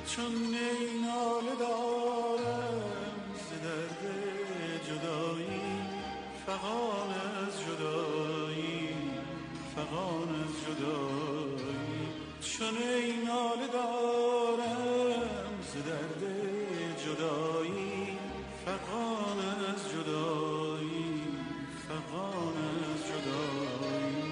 چون نی ناله دارم ز درد جدایی، فغان از جدایی، فغان از جدایی. چون نی ناله دارم ز درد جدایی، فغان از جدایی، فغان از جدایی.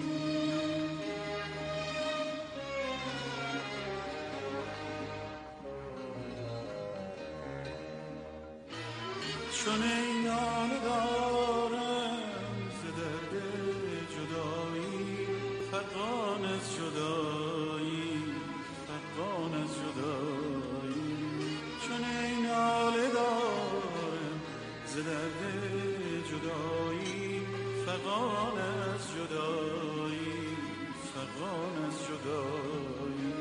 چون ای ناله دارم ز درد جدایی، فغان از جدایی، فغان از جدایی. چون ای ناله دارم ز درد جدایی، فغان از جدایی، فغان از جدایی.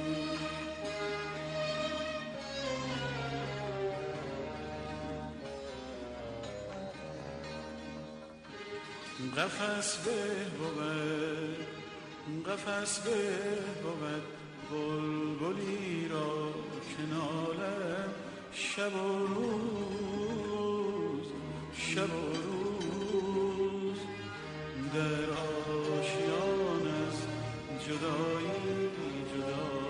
قفس به بود، قفس به بود بلبلی را که نالد شب و روز، شب و روز. در آشیان از جدایی، جدایی.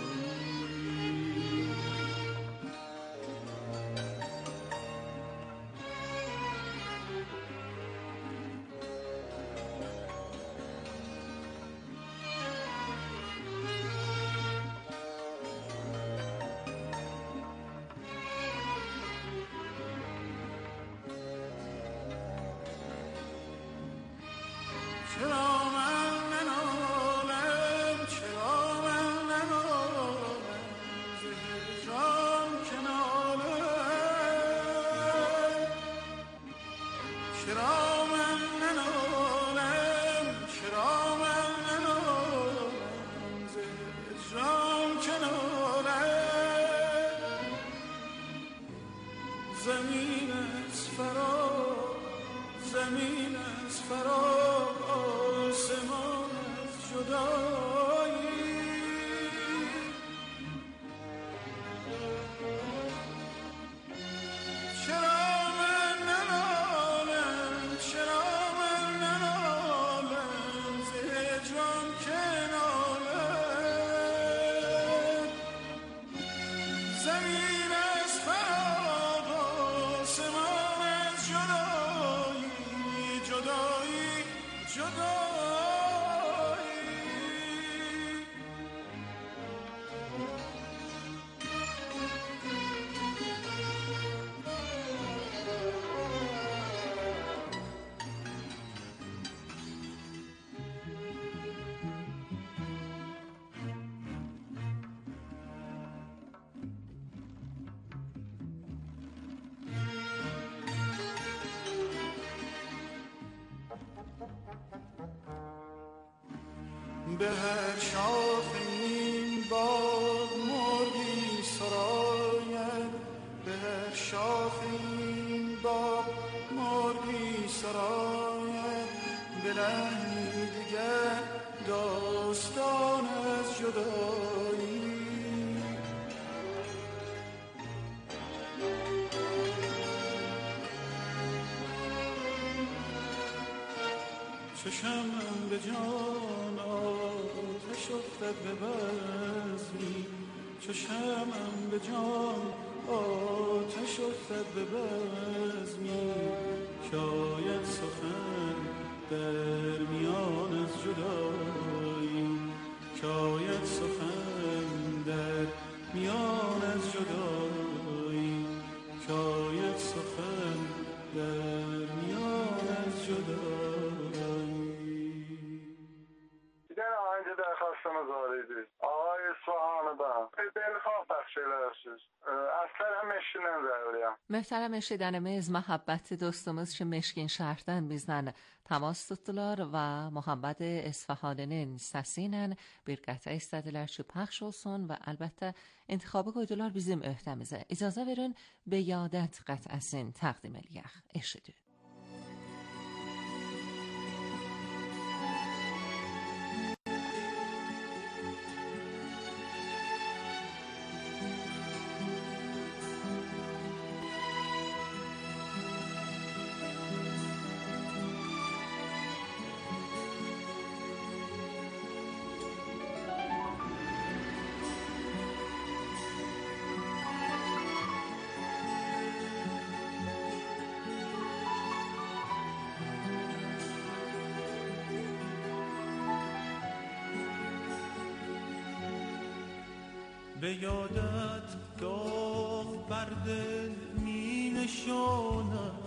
چرا من ننالم، چرا من ننالم ز هجران که نالم. چرا من ننالم، چرا من ننالم ز هجران که نالم. زمین از فراق، زمین از فراق، آسمان از جدایی. چرا من ننالم، چرا من ننالم ز هجران که نالم. زمین از فراق، آسمان از جدایی، جدایی، جدایی. به هر شاخه این باغ مرغی سراید، به هر شاخه این باغ مرغی سراید. به لحنی دیگر داستان از جدایی. چشمم به جان آتش افتد به بزمی، چشمم به جان آتش افتد به بزمی. شاید سخن در میان از جدایی، شاید سخن در میان از جدایی، شاید سخن در میان از جدایی. دیگر آهنگ درخواستم زاریدی آقای اصفهان با دلخواه بخشیلرsiz. Aslen meşkinen zərliyəm. Möhtərəm eşidənimiz Məhəbbəti dostumuz üçün Meşkin şəhərdən bizlə təmas tutdular və Muhammed İsfahaninin səsi ilə bir qətrə istədilər ki, pəxş olsun və əlbəttə intiqabı qoydular bizim öhdəmizə. İcazə verin Beyadət qətrəsini təqdim eləyək. Eşidin. به یادت داغ بر دل می نشانم،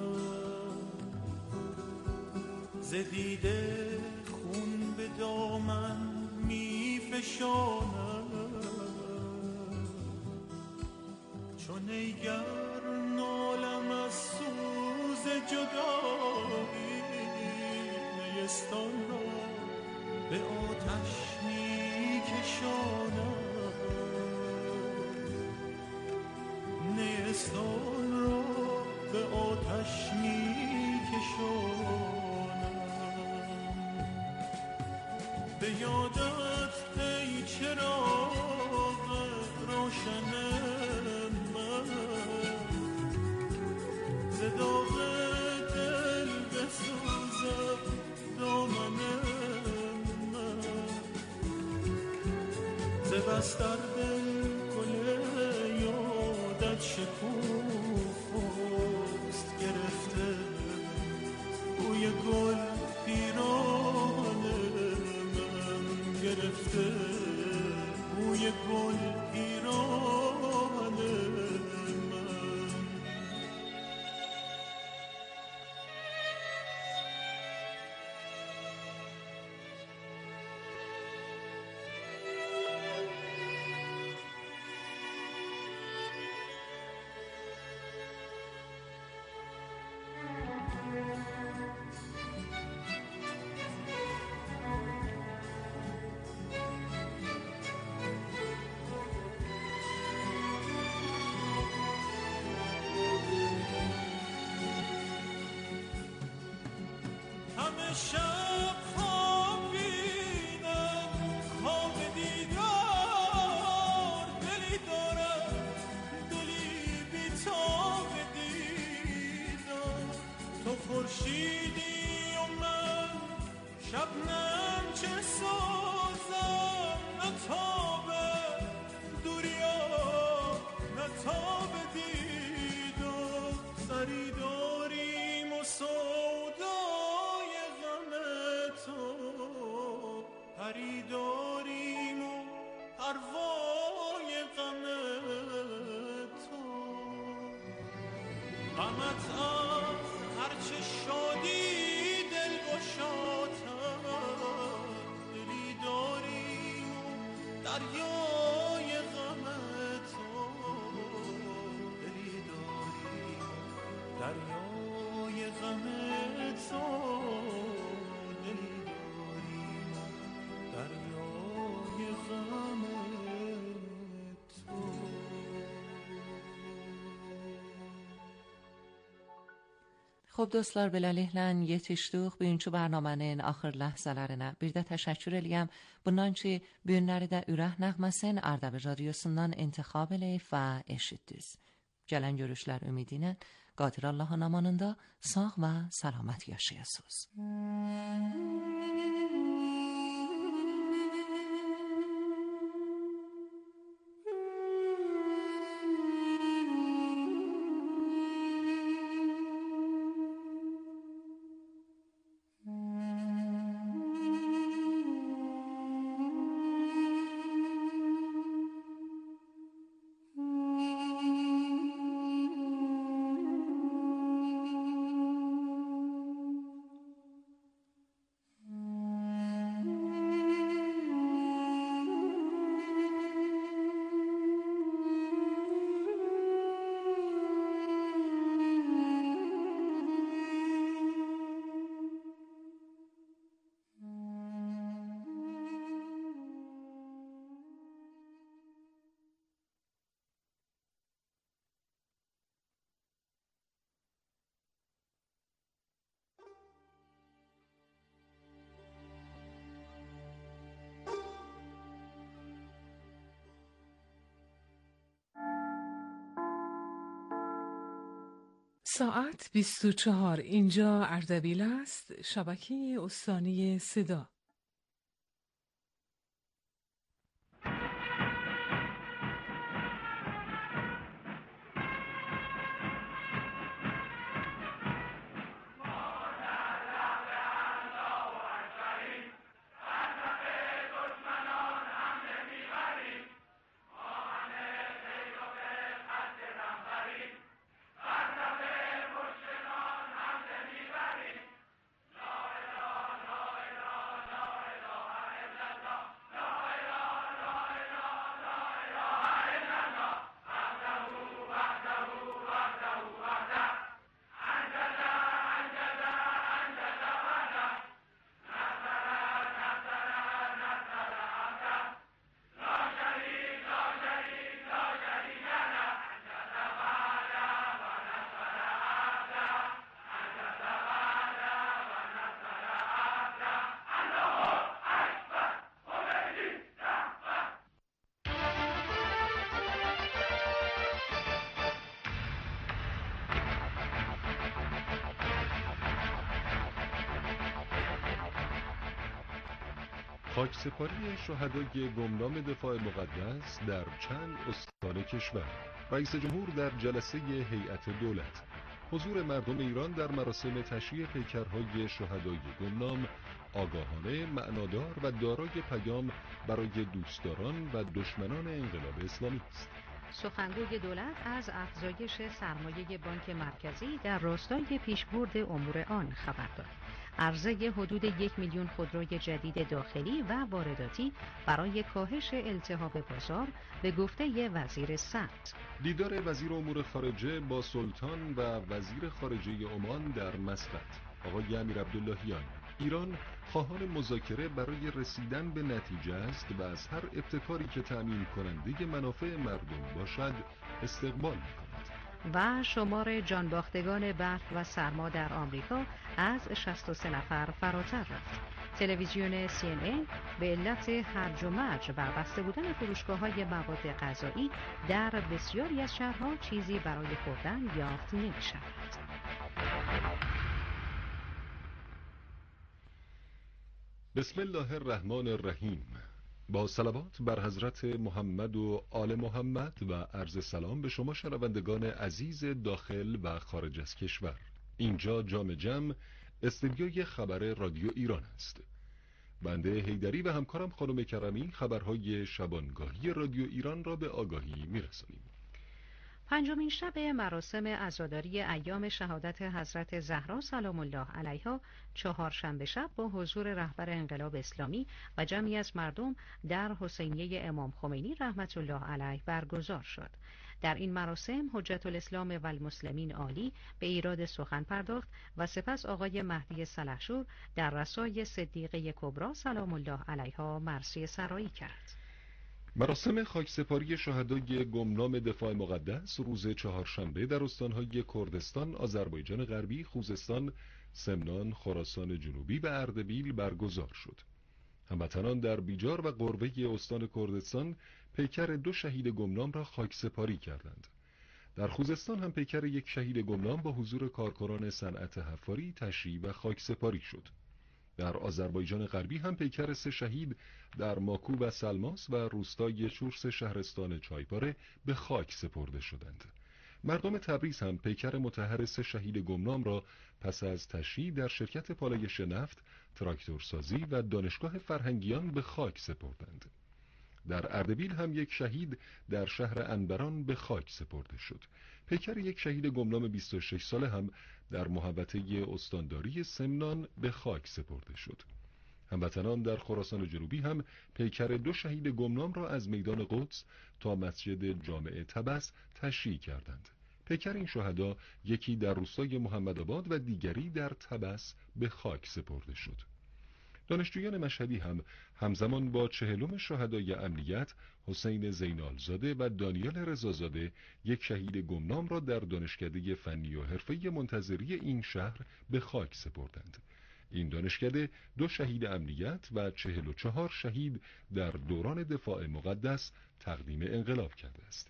ز دیده خون به دامن می فشانم، چون ایگر نالم از سوز جدایی، نیستان را به آتش می کشانم، نیستان را به آتش می کشانم. به یادت ای چراغ روشن من، ز داغ دل بسوزد دامن من، ز بستر دل گل یادت شکوفاست گرفته، بوی گل پیران من گرفته، بوی گل پیران من. همه شب خوابیدم خواب دیدار، دلی دارم دلی بی‌تاب دیدار، تو خورشیدی و من شبنم چه سازم، نه تاب دوریا نه تاب دیدار، سری داریم و سودای غم تو، پری داریم و پروای غم تو، غمت از هرچه شادی دل گشاتر، دلی داریم و دریای غم تو، دلی داریم و دریای غم تو، دلی داریم و دریای غم تو. Xo'p do'stlar, beləliklə yetişdik bugünkü proqramın axır ləhzələrinə. Bir də təşəkkür eləyəm bundan ki, bu günləri də Ürək Nəğməsin Ardabil Radiosundan intikhab eləyib və eşitdiniz. Gələn görüşlər ümidi ilə Qadir Allahın amanında sağ və salamat yaşayasınız. ساعت 24 اینجا اردبیل است، شبکه استانی صدا. خاکسپاری شهدای گمنام دفاع مقدس در چند استان کشور. رئیس جمهور در جلسه هیئت دولت. حضور مردم ایران در مراسم تشییع پیکرهای شهدای گمنام آگاهانه، معنادار و دارای پیام برای دوستداران و دشمنان انقلاب اسلامی است. سخنگوی دولت از افزایش سرمایه بانک مرکزی در راستای پیشبرد امور آن خبر داد. عرضه حدود 1 میلیون خودروی جدید داخلی و وارداتی برای کاهش التهاب بازار به گفته وزیر صنعت. دیدار وزیر امور خارجه با سلطان و وزیر خارجه عمان در مسقط. آقای امیر عبداللهیان: ایران خواهان مذاکره برای رسیدن به نتیجه است و از هر ابتکاری که تأمین کننده منافع مردم باشد استقبال می‌کند. و شمار جانباختگان برف و سرما در آمریکا از 63 نفر فراتر رفت. تلویزیون CNN به علت هرج و مرج و بسته بودن فروشگاه‌های مواد غذایی در بسیاری از شهرها چیزی برای خوردن یافت نمی‌شود. بسم الله الرحمن الرحیم. با صلوات بر حضرت محمد و آل محمد و عرض سلام به شما شنوندگان عزیز داخل و خارج از کشور. اینجا جام جم، استدیوی خبر رادیو ایران است. بنده حیدری و همکارم خانم کرمی خبرهای شبانگاهی رادیو ایران را به آگاهی میرسانیم. پنجمین شب مراسم عزاداری ایام شهادت حضرت زهرا سلام الله علیها چهارشنبه شب با حضور رهبر انقلاب اسلامی و جمعی از مردم در حسینیه امام خمینی رحمت الله علیه برگزار شد. در این مراسم حجت الاسلام و المسلمین عالی به ایراد سخن پرداخت و سپس آقای مهدی سلحشور در رسای صدیقه کبری سلام الله علیها مرثیه سرایی کرد. مراسم خاکسپاری شهدای گمنام دفاع مقدس روز چهارشنبه در استانهای کردستان، آذربایجان غربی، خوزستان، سمنان، خراسان جنوبی و اردبیل برگزار شد. هموطنان در بیجار و قروه استان کردستان پیکر 2 شهید گمنام را خاکسپاری کردند. در خوزستان هم پیکر 1 شهید گمنام با حضور کارکنان صنعت حفاری تشییع و خاکسپاری شد. در آذربایجان غربی هم پیکر 3 شهید در ماکو و سلماس و روستای چورس شهرستان چایپاره به خاک سپرده شدند. مردم تبریز هم پیکر مطهر 3 شهید گمنام را پس از تشییع در شرکت پالایش نفت، تراکتورسازی و دانشگاه فرهنگیان به خاک سپردند. در اردبیل هم 1 شهید در شهر انبران به خاک سپرده شد. پیکر 1 شهید گمنام 26 ساله هم در محوطه استانداری سمنان به خاک سپرده شد. هموطنان در خراسان جنوبی هم پیکر 2 شهید گمنام را از میدان قدس تا مسجد جامع طبس تشییع کردند. پیکر این شهدا یکی در روستای محمدآباد و دیگری در طبس به خاک سپرده شد. دانشجویان مشهدی هم همزمان با 40 شهدای امنیت حسین زینالزاده و دانیال رضازاده 1 شهید گمنام را در دانشکده فنی و حرفه‌ای منتظری این شهر به خاک سپردند. این دانشکده 2 شهید امنیت و 44 شهید در دوران دفاع مقدس تقدیم انقلاب کرده است.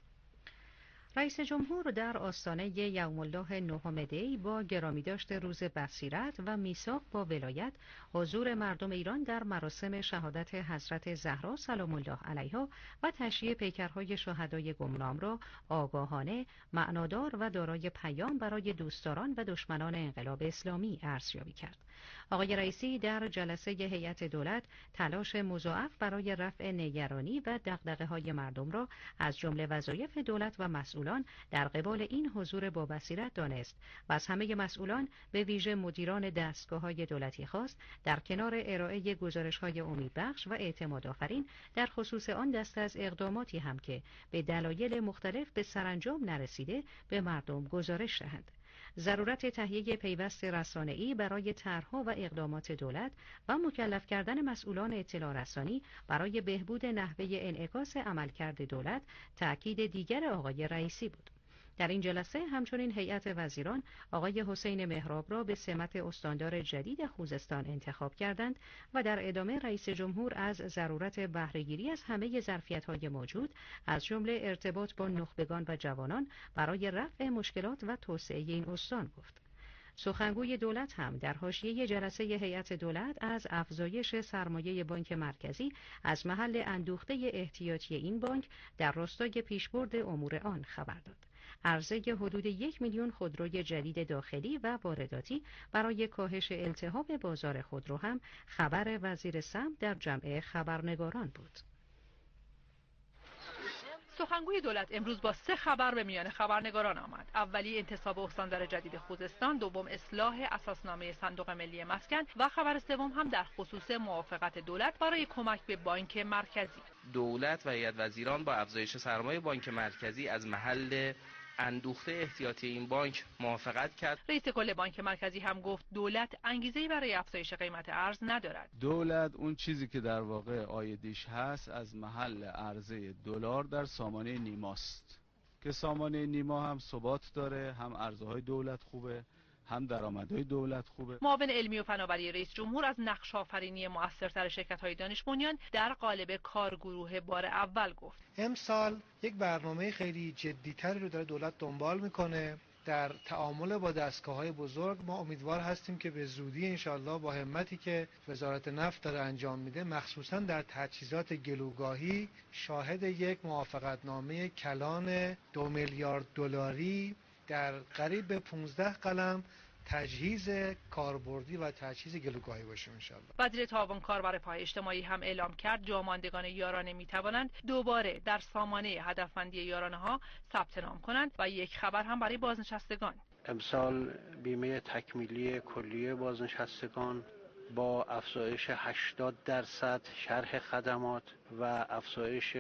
رئیس جمهور در آستانه یوم الله 9 دی با گرامیداشت روز بصیرت و میثاق با ولایت حضور مردم ایران در مراسم شهادت حضرت زهرا سلام الله علیها و تشییع پیکرهای شهدای گمنام را آگاهانه، معنادار و دارای پیام برای دوستداران و دشمنان انقلاب اسلامی ارزیابی کرد. آقای رئیسی در جلسه هیئت دولت تلاش مضاعف برای رفع نگرانی و دغدغه‌های مردم را از جمله وظایف دولت و مسئولان در قبال این حضور با بصیرت دانست و از همه مسئولان به ویژه مدیران دستگاه‌های دولتی خواست در کنار ارائه گزارش‌های امیدبخش و اعتمادآفرین در خصوص آن دسته از اقداماتی هم که به دلایل مختلف به سرانجام نرسیده به مردم گزارش دهند. ضرورت تهیه پیوست رسانه‌ای برای طرح‌ها و اقدامات دولت و مکلف کردن مسئولان اطلاع رسانی برای بهبود نحوه انعکاس عملکرد دولت تأکید دیگر آقای رئیسی بود. در این جلسه همچنین هیئت وزیران آقای حسین مهراب را به سمت استاندار جدید خوزستان انتخاب کردند و در ادامه رئیس جمهور از ضرورت بهره‌گیری از همه ظرفیت‌های موجود از جمله ارتباط با نخبگان و جوانان برای رفع مشکلات و توسعه این استان گفت. سخنگوی دولت هم در حاشیه جلسه هیئت دولت از افزایش سرمایه بانک مرکزی از محل اندوخته احتیاطی این بانک در راستای پیشبرد امور آن خبر داد. عرضه حدود 1 میلیون خودروی جدید داخلی و وارداتی برای کاهش التهاب بازار خودرو هم خبر وزیر سمت در جمع خبرنگاران بود. سخنگوی دولت امروز با 3 خبر به میان خبرنگاران آمد. اولی انتصاب استاندار جدید خوزستان، دوم اصلاح اساسنامه صندوق ملی مسکن و خبر سوم هم در خصوص موافقت دولت برای کمک به بانک مرکزی. دولت و هیئت وزیران با افزایش سرمایه بانک مرکزی از محل اندوخته احتیاطی این بانک موافقت کرد. رئیس کل بانک مرکزی هم گفت دولت انگیزه‌ای برای افزایش قیمت ارز ندارد. دولت اون چیزی که در واقع عایدش هست از محل عرضه دلار در سامانه نیماست که سامانه نیما هم ثبات داره، هم عرضه‌های دولت خوبه، هم درآمدهای دولت خوبه. معاون علمی و فناوری رئیس جمهور از نقش آفرینی موثرتر شرکت‌های دانش بنیان در قالب کارگروه بار اول گفت. امسال یک برنامه خیلی جدی‌تری رو داره دولت دنبال میکنه در تعامل با دستگاه‌های بزرگ. ما امیدوار هستیم که به زودی انشالله با همتی که وزارت نفت داره انجام میده، مخصوصا در تجهیزات گلوگاهی، شاهد یک موافقتنامه کلان 2 میلیارد دلاری در قریب به 15 قلم تجهیز کاربردی و تجهیز گلوگاهی باشیم انشالله. وزیر تعاون کار و رفاه اجتماعی هم اعلام کرد جاماندگان یارانه میتوانند دوباره در سامانه هدفمندی یارانه ها ثبت نام کنند و یک خبر هم برای بازنشستگان. امسال بیمه تکمیلی کلیه بازنشستگان با افزایش 80% شرح خدمات و افزایش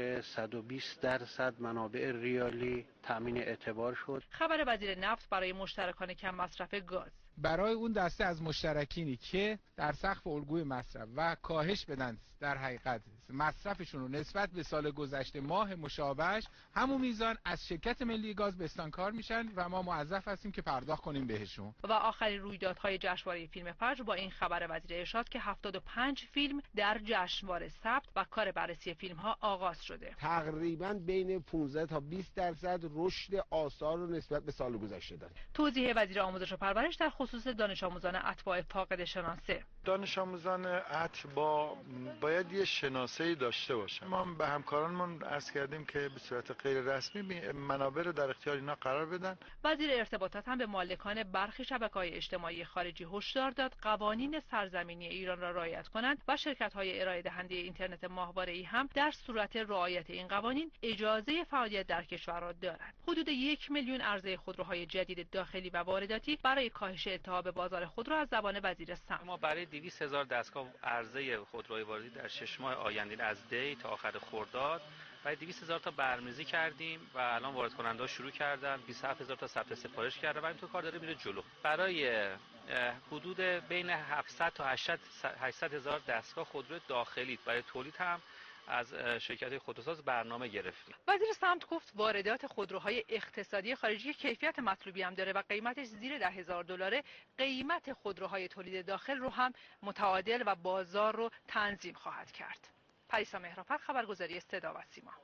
120% منابع ریالی تأمین اعتبار شد. خبر وزیر نفت برای مشترکان کم مصرف گاز. برای اون دسته از مشترکینی که در سقف الگوی مصرف و کاهش بدن در حقیقت مصرفشون رو نسبت به سال گذشته ماه مشابهش همون میزان از شرکت ملی گاز بستانکار میشن و ما موظف هستیم که پرداخت کنیم بهشون. و آخرین رویدادهای جشنواره فیلم فجر با این خبر وزیر ارشاد که 75 فیلم در جشنواره ثبت و کار بررسی فیلم ها آغاز شده. تقریبا بین 15 تا 20% رشد آثار رو نسبت به سال گذشته داره. توضیح وزیر آموزش و پرورش در خصوص دانش آموزان اتباع فاقد شناسه. دانش آموزان اتباع باید یه شناسه‌ای داشته باشن. ما به همکارانمون عرض کردیم که به صورت غیر رسمی منابع رو در اختیار اینا قرار بدن. وزیر ارتباطات هم به مالکان برخی شبکه‌های اجتماعی خارجی هشدار داد قوانین سرزمینی ایران را رعایت کنند و شرکت‌های ارائه دهنده اینترنت ماهواره‌ای هم در صورت رعایت این قوانین اجازه فعالیت در کشور را دارند. حدود 1 میلیون عرضه خودروهای جدید داخلی و وارداتی برای کاهش التهاب بازار خودرو از زبان وزیر سمت. ما برای 200,000 دستگاه عرضه خودروی وارداتی در 6 ماه آینده از دی تا آخر خرداد برای 200,000 تا برنامه‌ریزی کردیم و الان وارد کننده‌ها شروع کردن. 27,000 تا ثبت سفارش کرده و اینطور کار داره میره جلو. برای حدود بین 700 تا 800,000 دستگاه خودرو داخلی برای تولید هم از شرکت خودروساز برنامه گرفتیم. وزیر سمت گفت واردات خودروهای اقتصادی خارجی کیفیت مطلوبی هم داره و قیمتش زیر $10,000. قیمت خودروهای تولید داخل رو هم متعادل و بازار رو تنظیم خواهد کرد. پریسا مهرافر، خبرگزاری صدا و سیما.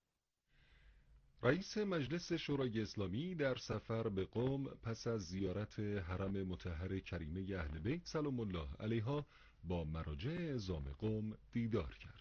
رئیس مجلس شورای اسلامی در سفر به قم پس از زیارت حرم مطهر کریمه اهل بیت سلام الله علیها با مراجع اعظام قم دیدار کرد.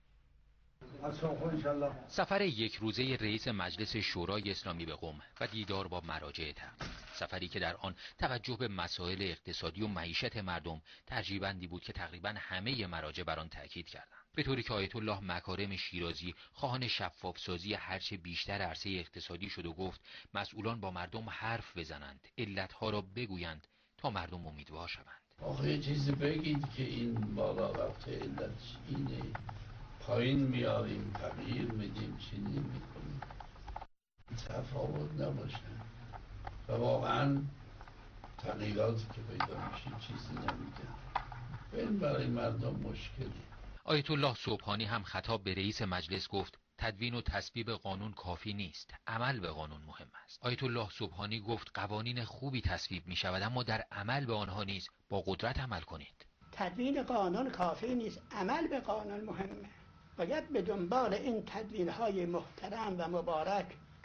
سفر یک روزه رئیس مجلس شورای اسلامی به قم و دیدار با مراجع تقدیم، سفری که در آن توجه به مسائل اقتصادی و معیشت مردم ترجیح‌بندی بود که تقریبا همه مراجع بر آن تاکید کردند، به طوری که آیت الله مکارم شیرازی خواهان شفافسازی هرچه بیشتر عرصه اقتصادی شد و گفت مسئولان با مردم حرف بزنند، علتها را بگویند تا مردم امیدوار شوند. آخه یه چیزی بگید که این بالا رفته علتش اینه، پایین میاریم تغییر میدیم چینی میکنیم، تفاوت نباشه و واقعا تغییراتی که پیدا میشه چیزی نمیگن، این برای مردم مشکلی. آیت الله سبحانی هم خطاب به رئیس مجلس گفت تدوین و تصویب قانون کافی نیست، عمل به قانون مهم است. آیت الله سبحانی گفت قوانین خوبی تصویب می شود اما در عمل به آنها نیز با قدرت عمل کنید. تدوین قانون کافی نیست، عمل به قانون مهمه. باید به دنبال این تدوین‌های محترم و مبارک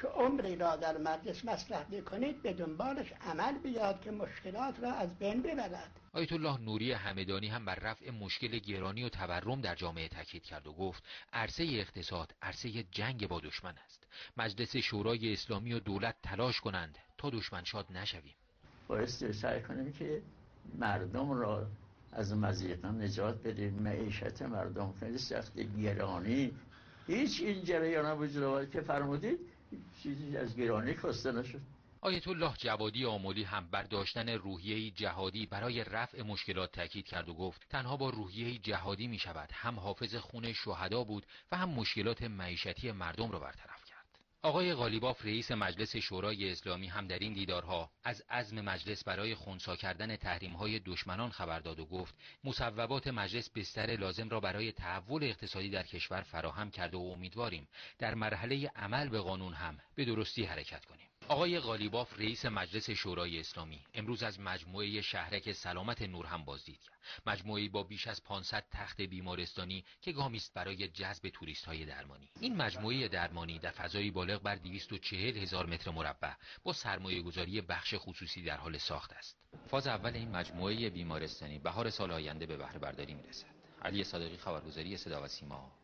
که عمری را در مجلس مطرح بکنید به دنبالش عمل بیاد که مشکلات را از بین ببرد. آیت الله نوری همدانی هم بر رفع مشکل گرانی و تورم در جامعه تاکید کرد و گفت عرصه اقتصاد عرصه جنگ با دشمن است. مجلس شورای اسلامی و دولت تلاش کنند تا دشمن شاد نشویم. باید سعی کنیم که مردم را از مضیقه نجات بدیم. معیشت مردم خیلی سخت، گرانی هیچ این جریان وجود آورد که فرمودید چیزی از گرانی کاسته نشد. آیت الله جوادی آملی هم بر داشتن روحیه‌ای جهادی برای رفع مشکلات تاکید کرد و گفت تنها با روحیه‌ای جهادی می شود هم حافظ خون شهدا بود و هم مشکلات معیشتی مردم را برطرف کرد. آقای قالیباف رئیس مجلس شورای اسلامی هم در این دیدارها از عزم مجلس برای خنثی کردن تحریم‌های دشمنان خبر داد و گفت مصوبات مجلس بستر لازم را برای تحول اقتصادی در کشور فراهم کرده و امیدواریم در مرحله عمل به قانون هم به درستی حرکت کنیم. آقای قالیباف رئیس مجلس شورای اسلامی امروز از مجموعه شهرک سلامت نور هم بازدید کرد. مجموعه‌ای با بیش از 500 تخت بیمارستانی که گامی است برای جذب توریست‌های درمانی. این مجموعه درمانی در فضایی بالغ بر 240,000 متر مربع با سرمایه‌گذاری بخش خصوصی در حال ساخت است. فاز اول این مجموعه بیمارستانی بهار سال آینده به بهره برداری می‌رسد. علی صادقی، خبرگزاری صدا و سیما.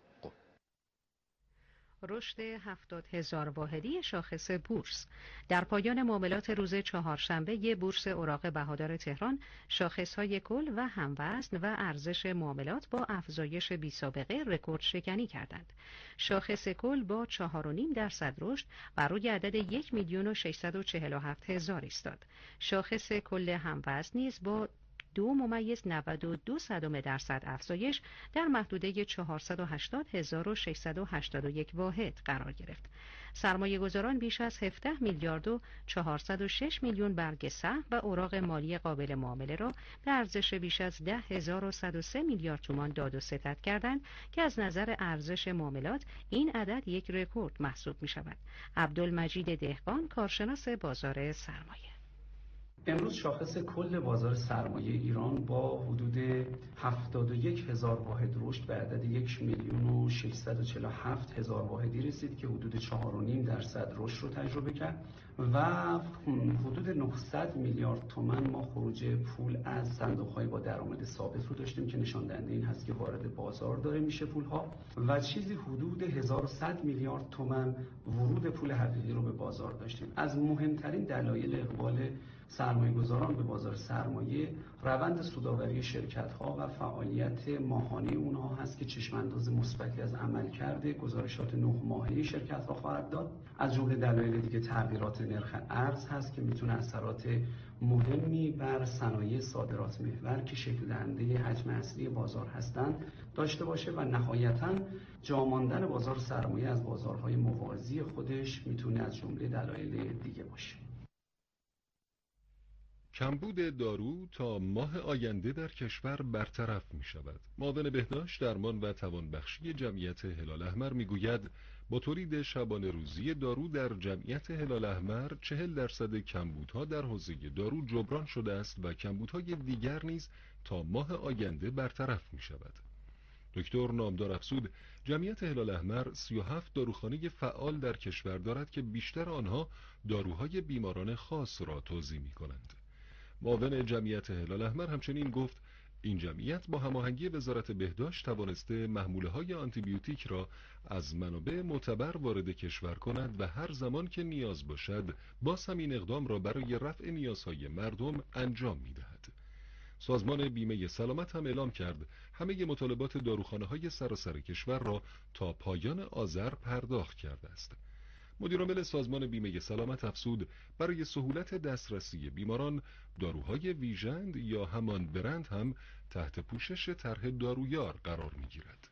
رشد 70,000 واحدی شاخص بورس. در پایان معاملات روز چهارشنبه بورس اوراق بهادار تهران شاخص‌های کل و هموزن و ارزش معاملات با افزایش بی‌سابقه رکورد شکنی کردند. شاخص کل با 4.5% رشد بر روی عدد 1,647,000 ایستاد. شاخص کل هموزن نیز با 2.92% افزایش در محدوده 480,681 واحد قرار گرفت. سرمایه گذاران بیش از 17 میلیارد و 406 میلیون برگ سهم و اوراق مالی قابل معامله را به ارزش بیش از 10,103 میلیارد تومان داد و ستد کردند که از نظر ارزش معاملات این عدد یک رکورد محسوب می شود. عبدالمجید دهقان، کارشناس بازار سرمایه: امروز شاخص کل بازار سرمایه ایران با حدود 71,000 واحد رشد به عدد 1,647,000 واحدی رسید که حدود 4.5% رشد رو تجربه کرد و حدود 900 میلیارد تومان ما خروج پول از صندوق‌های با درآمد ثابت رو داشتیم که نشان دهنده این هست که وارد بازار داره میشه پول‌ها و چیزی حدود 1100 میلیارد تومان ورود پول حقیقی رو به بازار داشتیم. از مهمترین دلایل اقبال سرمایه‌گذاران به بازار سرمایه روند سودآوری شرکت‌ها و فعالیت ماهانه اونها هست که چشم‌انداز مثبتی از عملکرد گزارشات 9 ماهه شرکت‌ها خواهد داد. از جمله دلایل دیگه تغییرات نرخ ارز هست که میتونه اثرات مهمی بر صنایع صادرات محور که شکل دهنده حجم اصلی بازار هستند داشته باشه و نهایتاً جا ماندن بازار سرمایه از بازارهای موازی خودش میتونه از جمله دلایل دیگه باشه. کمبود دارو تا ماه آینده در کشور برطرف می شود. معاون بهداشت، درمان و توانبخشی جمعیت هلال احمر می گوید با تولید شبانه روزی دارو در جمعیت هلال احمر 40% کمبودها در حوزه دارو جبران شده است و کمبودهای دیگر نیز تا ماه آینده برطرف می شود. دکتر نامدار افزود جمعیت هلال احمر 37 داروخانه فعال در کشور دارد که بیشتر آنها داروهای بیماران خاص را توزیع می کنند. معاون جمعیت هلال احمر همچنین گفت این جمعیت با هماهنگی وزارت بهداشت توانسته محموله‌های آنتیبیوتیک را از منابع معتبر وارد کشور کند و هر زمان که نیاز باشد باز هم این اقدام را برای رفع نیازهای مردم انجام می‌دهد. سازمان بیمه سلامت هم اعلام کرد همه مطالبات داروخانه‌های سراسر کشور را تا پایان آذر پرداخت کرده است. مدیرعامل سازمان بیمه سلامت افزود برای سهولت دسترسی بیماران داروهای ویژند یا همان برند هم تحت پوشش طرح دارویار قرار می‌گیرد.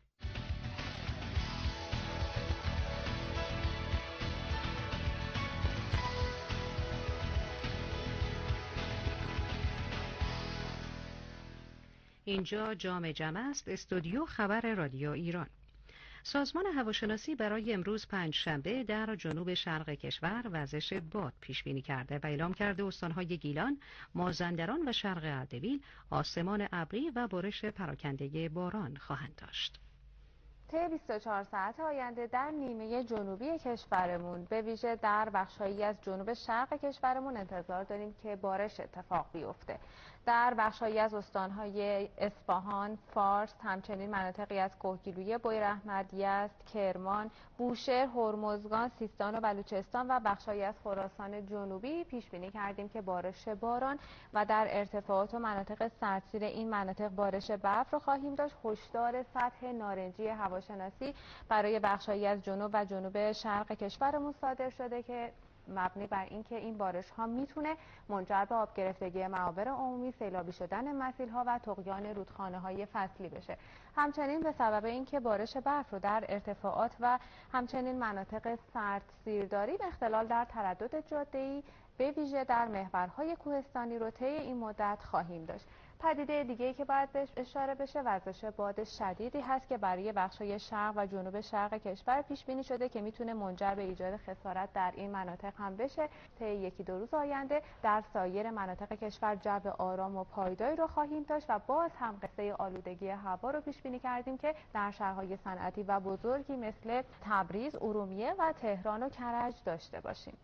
اینجا جام جمع است، استودیو خبر رادیو ایران. سازمان هواشناسی برای امروز پنجشنبه در جنوب شرق کشور وزش باد پیش بینی کرده و اعلام کرده استانهای گیلان، مازندران و شرق اردبیل آسمان ابری و بارش پراکنده باران خواهند داشت. طی 24 ساعت آینده در نیمه جنوبی کشورمون به ویژه در بخش‌هایی از جنوب شرق کشورمون انتظار داریم که بارش اتفاق بیفته. در بخش‌هایی از استان‌های اصفهان، فارس، همچنین مناطقی از کوهگیلویه، بویراحمد، یزد، کرمان، بوشهر، هرمزگان، سیستان و بلوچستان و بخش‌هایی از خراسان جنوبی پیش بینی کردیم که بارش باران و در ارتفاعات و مناطق سردسیر این مناطق بارش برف رو خواهیم داشت. هشدار سطح نارنجی هواشناسی برای بخش‌هایی از جنوب و جنوب شرق کشورمون صادر شده که مبنی بر اینکه این بارش ها میتونه منجر به آب گرفتگی معابر عمومی، سیلابی شدن مسیل‌ها و طغیان رودخانه های فصلی بشه. همچنین به سبب اینکه بارش برف رو در ارتفاعات و همچنین مناطق سردسیر داریم، اختلال در تردد جاده‌ای به ویژه در محورهای کوهستانی رو طی این مدت خواهیم داشت. پدیده دیگه‌ای که باید بهش اشاره بشه وزش باد شدیدی هست که برای بخش‌های شرق و جنوب شرق کشور پیش بینی شده که میتونه منجر به ایجاد خسارت در این مناطق هم بشه. طی یکی دو روز آینده در سایر مناطق کشور جو آرام و پایداری رو خواهیم داشت و باز هم قصه آلودگی هوا رو پیش بینی کردیم که در شهرهای صنعتی و بزرگی مثل تبریز، ارومیه و تهران و کرج داشته باشیم.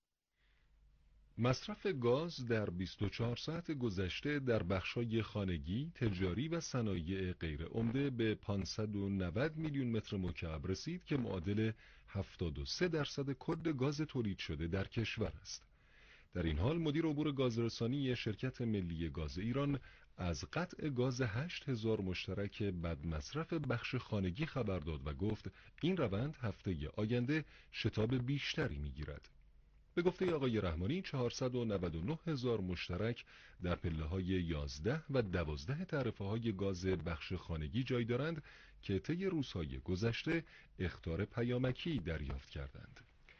مصرف گاز در 24 ساعت گذشته در بخش‌های خانگی، تجاری و صنایع غیرعمده به 590 میلیون متر مکعب رسید که معادل 73% کل گاز تولید شده در کشور است. در این حال مدیر امور گازرسانی شرکت ملی گاز ایران از قطع گاز 8000 مشترک بدمصرف بخش خانگی خبر داد و گفت این روند هفته آینده شتاب بیشتری می‌گیرد. به گفته آقای رحمانی 499 هزار مشترک در پله‌های 11 و 12 تعرفه‌های گاز بخش خانگی جای دارند که طی روزهای گذشته اخطار پیامکی دریافت کردند.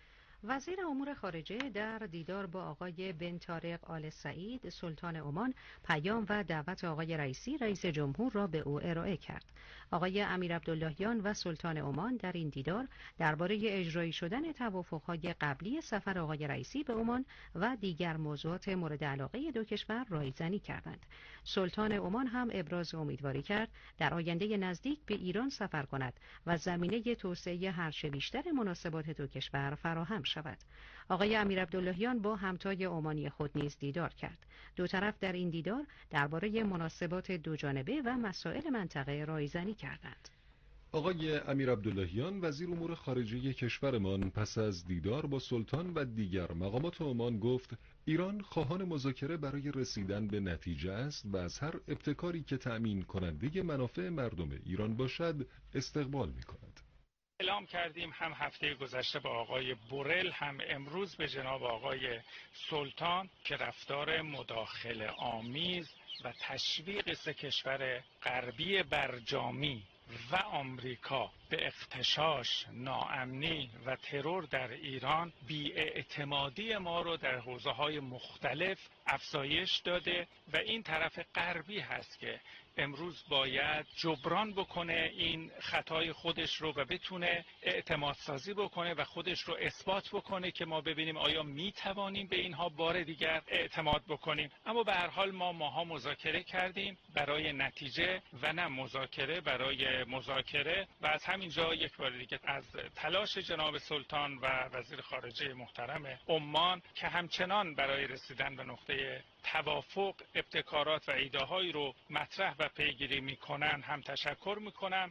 وزیر امور خارجه در دیدار با آقای بن طارق آل سعید سلطان عمان پیام و دعوت آقای رئیسی رئیس جمهور را به او ارائه کرد. آقای امیر عبداللهیان و سلطان عمان در این دیدار درباره اجرایی شدن توافق‌های قبلی سفر آقای رئیسی به عمان و دیگر موضوعات مورد علاقه دو کشور رایزنی کردند. سلطان عمان هم ابراز امیدواری کرد در آینده نزدیک به ایران سفر کند و زمینه توسعه هرچه بیشتر مناسبات دو کشور فراهم شود. آقای امیر عبداللهیان با همتای عمانی خود نیز دیدار کرد. دو طرف در این دیدار درباره مناسبات دوجانبه و مسائل منطقه رایزنی کردند. آقای امیر عبداللهیان وزیر امور خارجه کشورمان پس از دیدار با سلطان و دیگر مقامات عمان گفت ایران خواهان مذاکره برای رسیدن به نتیجه است و از هر ابتکاری که تأمین کننده منافع مردم ایران باشد استقبال می‌کند. اعلام کردیم هم هفته گذشته با آقای بورل هم امروز به جناب آقای سلطان که رفتار مداخله آمیز و تشویق سه کشور غربی برجامی و آمریکا به اغتشاش، ناامنی و ترور در ایران بی‌اعتمادی ما رو در حوزه‌های مختلف افزایش داده و این طرف غربی هست که امروز باید جبران بکنه این خطای خودش رو و بتونه اعتماد سازی بکنه و خودش رو اثبات بکنه که ما ببینیم آیا میتوانیم به اینها بار دیگر اعتماد بکنیم. اما به هر حال ماها مذاکره کردیم برای نتیجه و نه مذاکره برای مذاکره و از همینجا یک بار دیگه از تلاش جناب سلطان و وزیر خارجه محترم عمان که همچنان برای رسیدن به نقطه توافق ابتکارات و ایده‌هایی رو مطرح و پیگیری می‌کنن هم تشکر می‌کنم.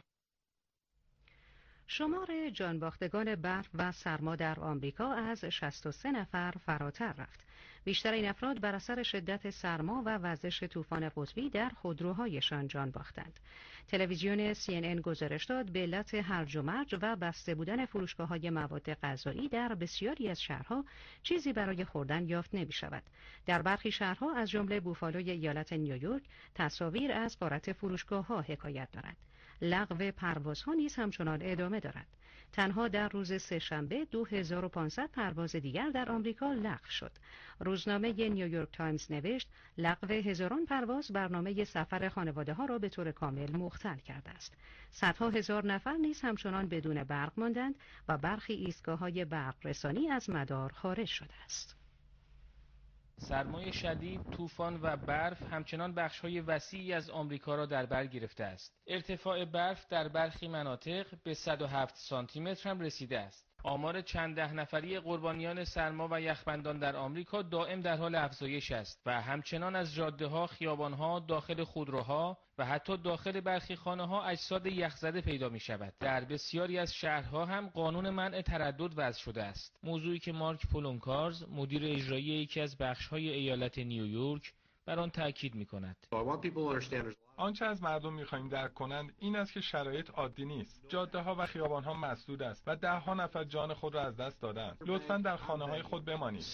شمار جانباختگان برف و سرما در آمریکا از 63 نفر فراتر رفت. بیشتر این افراد بر اثر شدت سرما و وزش طوفان قطبی در خودروهایشان جان باختند. تلویزیون CNN گزارش داد به علت هرج و مرج و بسته بودن فروشگاه‌های مواد غذایی در بسیاری از شهرها چیزی برای خوردن یافت نمی‌شود. در برخی شهرها از جمله بوفالوی ایالت نیویورک تصاویر از غارت فروشگاه‌ها حکایت دارد. لغو پروازها نیز همچنان ادامه دارد. تنها در روز سه‌شنبه 2500 پرواز دیگر در آمریکا لغو شد. روزنامه نیویورک تایمز نوشت لغو هزاران پرواز برنامه سفر خانواده ها را به طور کامل مختل کرده است. صدها هزار نفر نیز همچنان بدون برق ماندند و برخی ایستگاه‌های برق رسانی از مدار خارج شده است. سرمای شدید، طوفان و برف همچنان بخش‌های وسیعی از آمریکا را در بر گرفته است. ارتفاع برف در برخی مناطق به 107 سانتی متر هم رسیده است. آمار چند ده نفری قربانیان سرما و یخبندان در آمریکا دائم در حال افزایش است و همچنان از جاده‌ها، خیابان‌ها، داخل خودروها و حتی داخل برخی خانه‌ها اجساد یخزده پیدا می‌شود. در بسیاری از شهرها هم قانون منع تردد وضع شده است. موضوعی که مارک پولونکارز، مدیر اجرایی یکی از بخش‌های ایالت نیویورک، بر آن تاکید می‌کند. آنچه از مردم می‌خواهیم درک کنند این است که شرایط عادی نیست. جاده‌ها و خیابان‌ها مسدود است و ده‌ها نفر جان خود را از دست دادند. لطفاً در خانه‌های خود بمانید.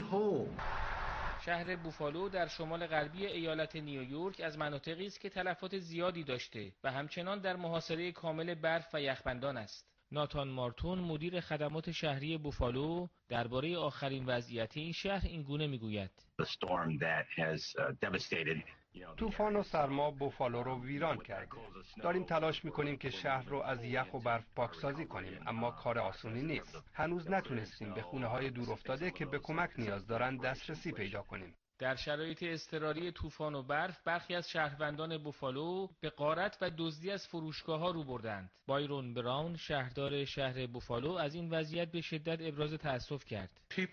شهر بوفالو در شمال غربی ایالت نیویورک از مناطقی است که تلفات زیادی داشته و همچنان در محاصره کامل برف و یخبندان است. ناتان مارتون، مدیر خدمات شهری بوفالو، درباره آخرین وضعیت این شهر این گونه میگوید: طوفان و سرما بوفالو رو ویران کرده. داریم تلاش میکنیم که شهر رو از یخ و برف پاکسازی کنیم، اما کار آسونی نیست. هنوز نتونستیم به خونه‌های دورافتاده که به کمک نیاز دارن دسترسی پیدا کنیم. در شرایط اضطراری طوفان و برف، برخی از شهروندان بوفالو به غارت و دزدی از فروشگاه‌ها رو بردند. بایرون براون، شهردار شهر بوفالو، از این وضعیت به شدت ابراز تأسف کرد.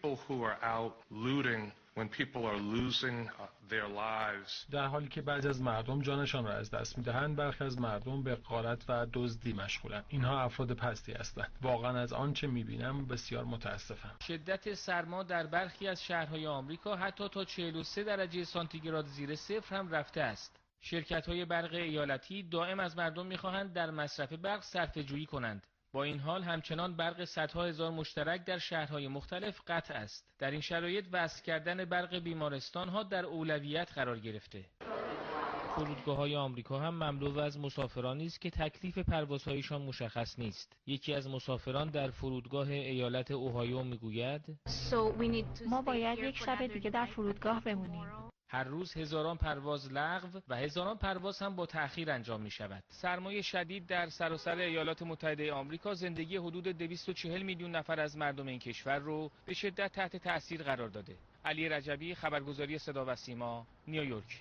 در حالی که بعضی از مردم جانشان را از دست می‌دهند، برخی از مردم به غارت و دزدی مشغولند. اینها افراد پستی هستند. واقعا از آنچه می‌بینم بسیار متأسفم. شدت سرما در برخی از شهرهای آمریکا حتی تا 43 درجه سانتیگراد زیر صفر هم رفته است. شرکت‌های برق ایالتی دائم از مردم می‌خواهند در مصرف برق صرفه‌جویی کنند. با این حال همچنان برق صدها هزار مشترک در شهرهای مختلف قطع است. در این شرایط وصل کردن برق بیمارستان‌ها در اولویت قرار گرفته. فرودگاه‌های آمریکا هم مملو از مسافرانی است که تکلیف پروازهایشان مشخص نیست. یکی از مسافران در فرودگاه ایالت اوهایو میگوید: ما باید یک شب دیگه در فرودگاه بمونیم. هر روز هزاران پرواز لغو و هزاران پرواز هم با تأخیر انجام می شود. سرمای شدید در سراسر ایالات متحده آمریکا زندگی حدود 240 میلیون نفر از مردم این کشور رو به شدت تحت تأثیر قرار داده. علی رجبی، خبرگزاری صدا و سیما، نیویورک.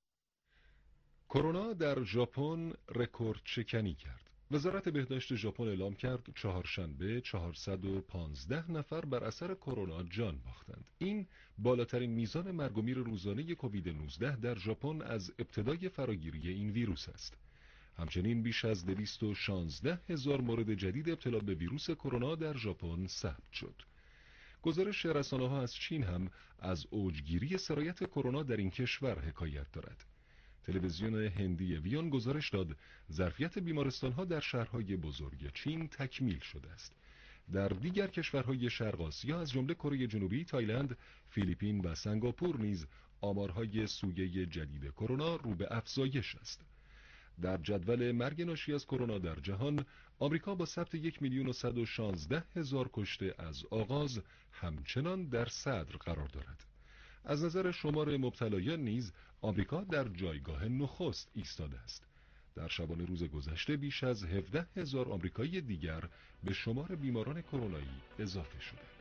کرونا در ژاپن رکورد شکنی کرد. وزارت بهداشت ژاپن اعلام کرد چهارشنبه 415 نفر بر اثر کرونا جان باختند. این بالاترین میزان مرگ و میر روزانه کووید 19 در ژاپن از ابتدای فراگیری این ویروس است. همچنین بیش از 216 هزار مورد جدید ابتلا به ویروس کرونا در ژاپن ثبت شد. گزارش رسانه‌ها از چین هم از اوجگیری سرایت کرونا در این کشور حکایت دارد. تلویزیون هندی ویون گزارش داد ظرفیت بیمارستان‌ها در شهرهای بزرگ چین تکمیل شده است. در دیگر کشورهای شرق آسیا از جمله کره جنوبی، تایلند، فیلیپین و سنگاپور نیز آمارهای سویه جدید کرونا رو به افزایش است. در جدول مرگ ناشی از کرونا در جهان، آمریکا با ثبت 1,116,000 کشته از آغاز همچنان در صدر قرار دارد. از نظر شمار مبتلایان نیز آمریکا در جایگاه نخست ایستاده است. در شبانه روز گذشته بیش از 17,000 آمریکایی دیگر به شمار بیماران کرونایی اضافه شدند.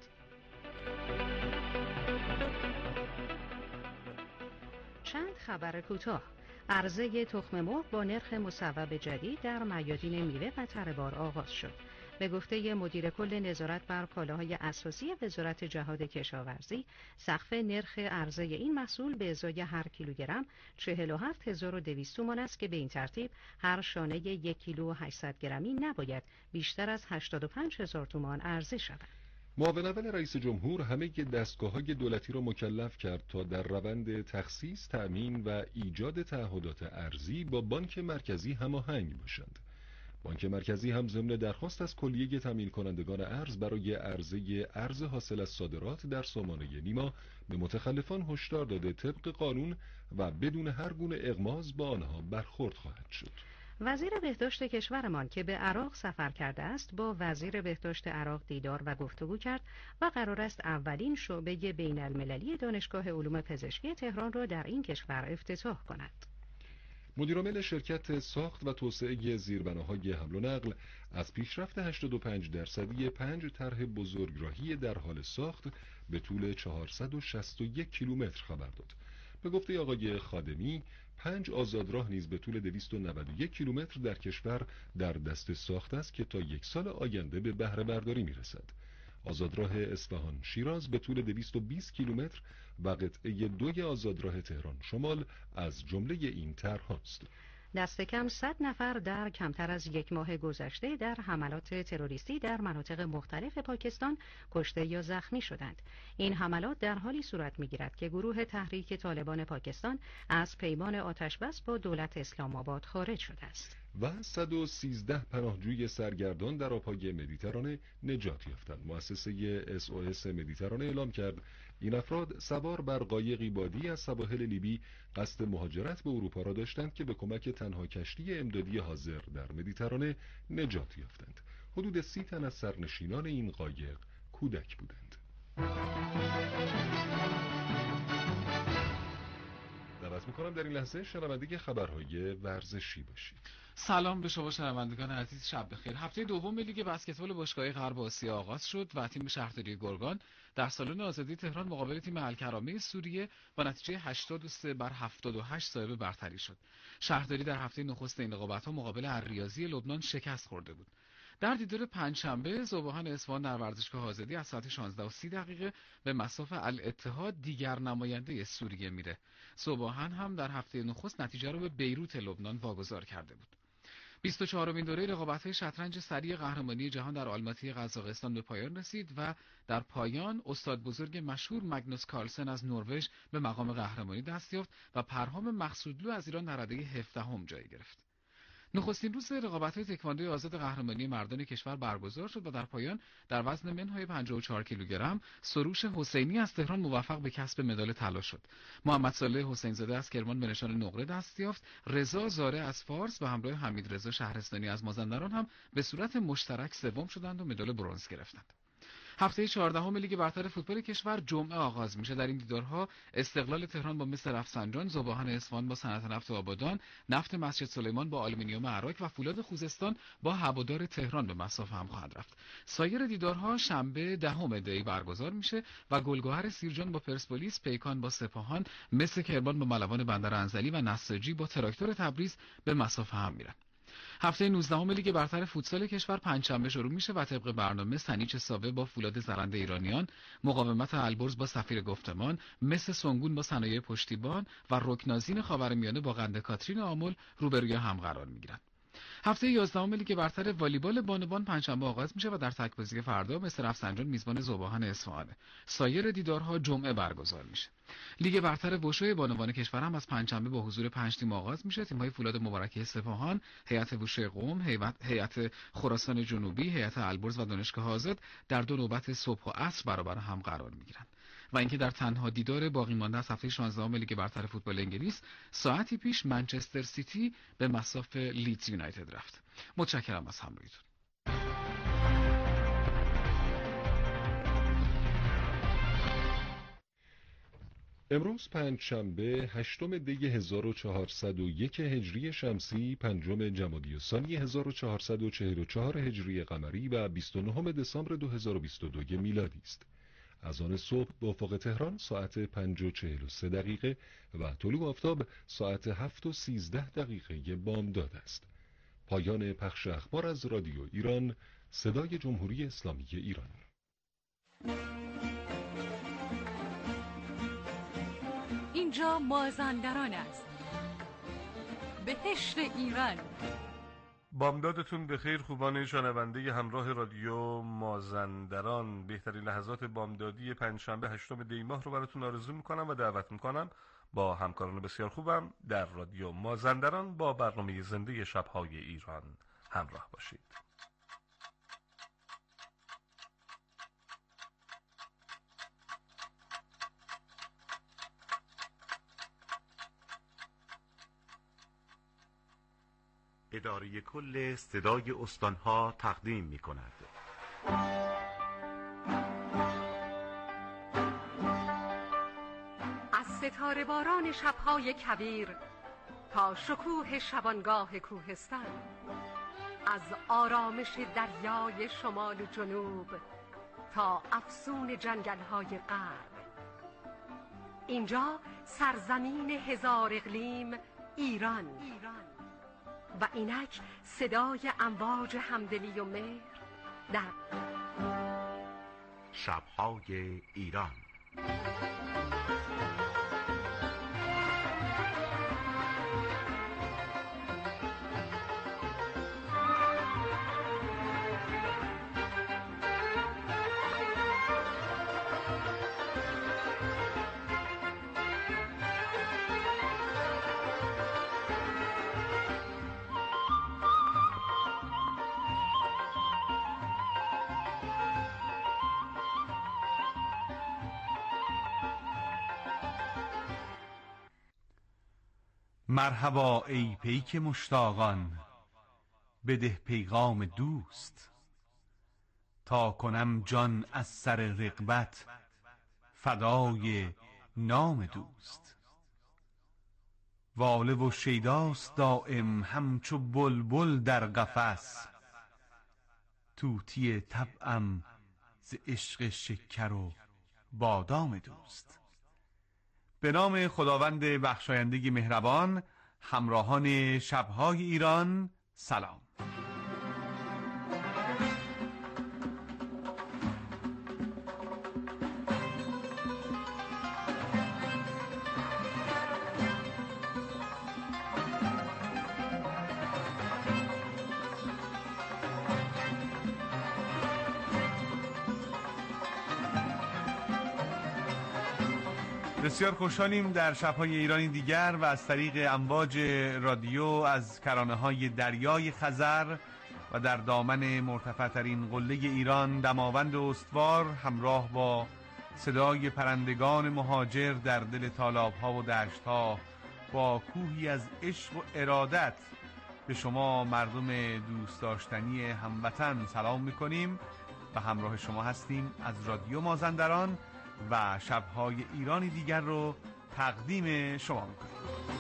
چند خبر کوتاه. عرضه تخم مرغ با نرخ مصوب جدید در میادین میوه و تره بار آغاز شد. به گفته مدیر کل نظارت بر کالاهای اساسی وزارت جهاد کشاورزی، سقف نرخ عرضه این محصول به ازای هر کیلوگرم 47,200 تومان است که به این ترتیب هر شانه 1 کیلو 800 گرمی نباید بیشتر از 85,000 تومان عرضه شود. معاون اول رئیس جمهور همه دستگاه‌های دولتی را مکلف کرد تا در روند تخصیص، تأمین و ایجاد تعهدات ارزی با بانک مرکزی هماهنگ باشند. بانک مرکزی هم ضمن درخواست از کلیه تامین کنندگان ارز برای عرضه ارز حاصل از صادرات در سامانه نیما به متخلفان هشدار داده طبق قانون و بدون هر گونه اغماض با آنها برخورد خواهد شد. وزیر بهداشت کشورمان که به عراق سفر کرده است با وزیر بهداشت عراق دیدار و گفتگو کرد و قرار است اولین شعبه بین المللی دانشگاه علوم پزشکی تهران را در این کشور افتتاح کند. مدیرعامل شرکت ساخت و توسعه زیربناهای حمل و نقل از پیشرفت 85% 5 طرح بزرگراهی در حال ساخت به طول 461 کیلومتر خبر داد. به گفته آقای خادمی 5 آزادراه نیز به طول 291 کیلومتر در کشور در دست ساخت است که تا 1 سال آینده به بهره برداری میرسد. آزادراه اصفهان شیراز به طول 220 کیلومتر و قطعه 2 آزادراه تهران شمال از جمله این طرح‌هاست. دست کم 100 نفر در کمتر از 1 ماه گذشته در حملات تروریستی در مناطق مختلف پاکستان کشته یا زخمی شدند. این حملات در حالی صورت می‌گیرد که گروه تحریک طالبان پاکستان از پیمان آتشبس با دولت اسلام آباد خارج شده است. و 113 پناهجوی سرگردان در آبهای مدیترانه نجات یافتند. مؤسسه SOS مدیترانه اعلام کرد این افراد سوار بر قایقی بادی از سواحل لیبی قصد مهاجرت به اروپا را داشتند که به کمک تنها کشتی امدادی حاضر در مدیترانه نجات یافتند. حدود 30 تن از سرنشینان این قایق کودک بودند. دعوت می‌کنم در این لحظه شنونده خبرهای ورزشی باشید. سلام به شما شنوندگان عزیز، شب بخیر. هفته دوم لیگ بسکتبال باشگاهی غرب آسیا آغاز شد و تیم شهرداری گرگان در سالن آزادی تهران مقابل تیم الکرامه سوریه با نتیجه 83-78 صاحب برتری شد. شهرداری در هفته نخست این رقابت‌ها مقابل الریاضی لبنان شکست خورده بود. در دیدار پنجشنبه ذوباهن اصفهان در ورزشگاه آزادی از ساعت 16:30 به مصاف الاتحاد دیگر نماینده سوریه میره. ذوباهن هم در هفته نخست نتیجه رو به بیروت لبنان واگذار کرده بود. 24مین دوره رقابت‌های شطرنج سری قهرمانی جهان در آلماتی قزاقستان به پایان رسید و در پایان استاد بزرگ مشهور مگنوس کارلسن از نروژ به مقام قهرمانی دست یافت و پرهام مقصودلو از ایران در رده 17ام جای گرفت. نخستین روز رقابت‌های تکواندوی آزاد قهرمانی مردان کشور برگزار شد و در پایان در وزن منهای 54 کیلوگرم سروش حسینی از تهران موفق به کسب مدال طلا شد. محمد صالح حسین زاده از کرمان به نشان نقره دست یافت. رضا زاره از فارس و همراه حمید رضا شهرستانی از مازندران هم به صورت مشترک سوم شدند و مدال برنز گرفتند. هفته 14 لیگ برتر فوتبال کشور جمعه آغاز میشه. در این دیدارها استقلال تهران با مس رفسنجان، ذوباهن اصفهان با صنعت نفت آبادان، نفت مسجد سلیمان با آلومینیوم عراق و فولاد خوزستان با هوادار تهران به مصاف هم خواهد رفت. سایر دیدارها شنبه 10 دی برگزار میشه و گلگهر سیرجان با پرسپولیس، پیکان با سپاهان، مس کرمان با ملوان بندر انزلی و نساجی با تراکتور تبریز به مصاف هم میرن. هفته 19 لیگ برتر فوتسال کشور پنجشنبه شروع میشه و طبق برنامه سنیچ ساوه با فولاد زرنده ایرانیان، مقاومت البرز با سفیر گفتمان، مس سنگون با صنایع پشتیبان و رکنازین خاورمیانه با قند کاترین آمل روبروی هم قرار میگیرند. هفته 11 لیگ برتر والیبال بانوان پنجشنبه آغاز میشه و در تک‌بازی فردا مس رفسنجان میزبان ذوباهن اصفهانه. سایر دیدارها جمعه برگزار میشه. لیگ برتر وشو بانوان کشور هم از پنجشنبه با حضور 5 تیم آغاز میشه. تیم‌های فولاد مبارکه سپاهان، هیئت وشو قم، هیئت خراسان جنوبی، هیئت البرز و دانشگاه آزاد در 2 نوبت صبح و عصر برابر هم قرار میگیرند. و اینکه در تنها دیدار باقی مانده از هفته 16 لیگ برتر فوتبال انگلیس ساعتی پیش منچستر سیتی به مصاف لیدز یونایتد رفت. متشکرم از همراهیتون. امروز پنجشنبه 8 دی 1401 هجری شمسی، 5 جمادی الثانی 1444 هجری قمری و 29 دسامبر 2022 میلادی است. از آن صبح به افق تهران ساعت 5:43 و طلوع آفتاب ساعت 7:13 بامداد است. پایان پخش اخبار از رادیو ایران، صدای جمهوری اسلامی ایران. اینجا مازندران است، بهشت ایران. بامدادتون بخیر خوبان شنونده همراه رادیو مازندران. بهترین لحظات بامدادی پنجشنبه 8 دی ماه رو براتون آرزو میکنم و دعوت میکنم با همکاران بسیار خوبم در رادیو مازندران با برنامه زنده شب‌های ایران همراه باشید. اداره کل صدای استانها تقدیم می کند. از ستاره باران شبهای کویر تا شکوه شبانگاه کوهستان، از آرامش دریای شمال و جنوب تا افسون جنگل‌های غرب. اینجا سرزمین هزار اقلیم ایران و اینک صدای امواج همدلی و مهر در شب‌های ایران. مرحبا ای پیک مشتاقان، بده پیغام دوست، تا کنم جان از سر رغبت فدای نام دوست. واله و شیداست دائم همچو بلبل در قفس، طوطی طبعم ز عشق شکر و بادام دوست. به نام خداوند بخشاینده مهربان، همراهان شب‌های ایران سلام. بسیار خوشحالیم در شب‌های ایرانی دیگر و از طریق امواج رادیو از کرانه‌های دریای خزر و در دامن مرتفع‌ترین قله ایران دماوند استوار همراه با صدای پرندگان مهاجر در دل تالاب‌ها و دشت‌ها با کوهی از عشق و ارادت به شما مردم دوست داشتنی هموطن سلام می‌کنیم و همراه شما هستیم از رادیو مازندران و شب‌های ایرانی دیگر رو تقدیم شما می‌کنیم.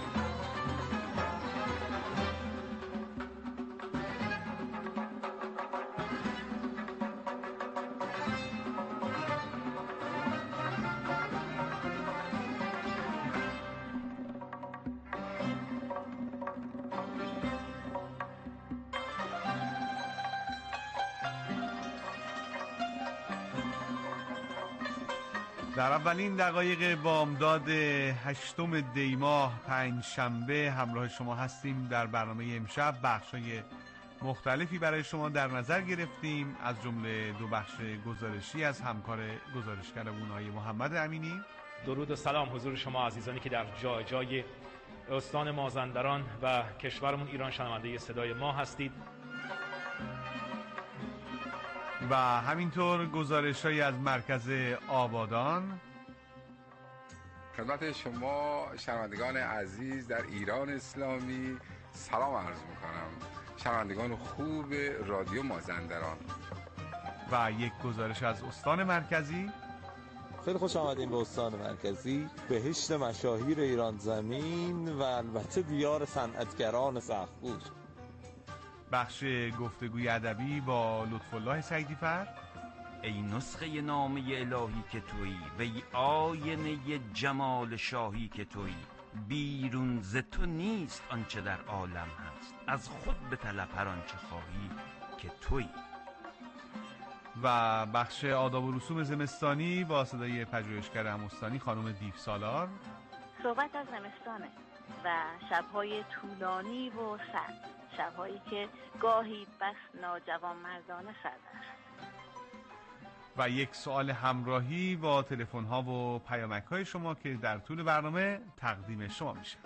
در اولین دقایق بامداد 8 دی ماه پنجشنبه همراه شما هستیم. در برنامه امشب بخشای مختلفی برای شما در نظر گرفتیم، از جمله 2 بخش گزارشی از همکار گزارشگرمون آقای محمد امینی. درود و سلام حضور شما عزیزانی که در جای جای استان مازندران و کشورمون ایران شنونده صدای ما هستید. و همینطور گزارش‌هایی از مرکز آبادان. خدمت شما شنوندگان عزیز در ایران اسلامی سلام عرض می‌کنم، شنوندگان خوب رادیو مازندران. و یک گزارش از استان مرکزی. خیلی خوش آمدین به استان مرکزی، بهشت مشاهیر ایران زمین و البته دیار صنعتگران سخت‌کوش. بخش گفتگوی ادبی با لطف‌الله سعیدی فر. ای نسخه نامه الهی که تویی، وی آینه جمال شاهی که تویی، بیرون ز تو نیست آنچه در عالم هست، از خود به طلب هر آنچه خواهی که تویی. و بخش آداب و رسوم زمستانی با صدای پژوهشگر هم‌استانی خانم دیو سالار. صحبت از زمستانه و شب‌های طولانی و سرد، شب‌هایی که گاهی بس ناجوانمردانه سرد است. و یک سوال همراهی با تلفن‌ها و پیامک‌های شما که در طول برنامه تقدیم شما میشه.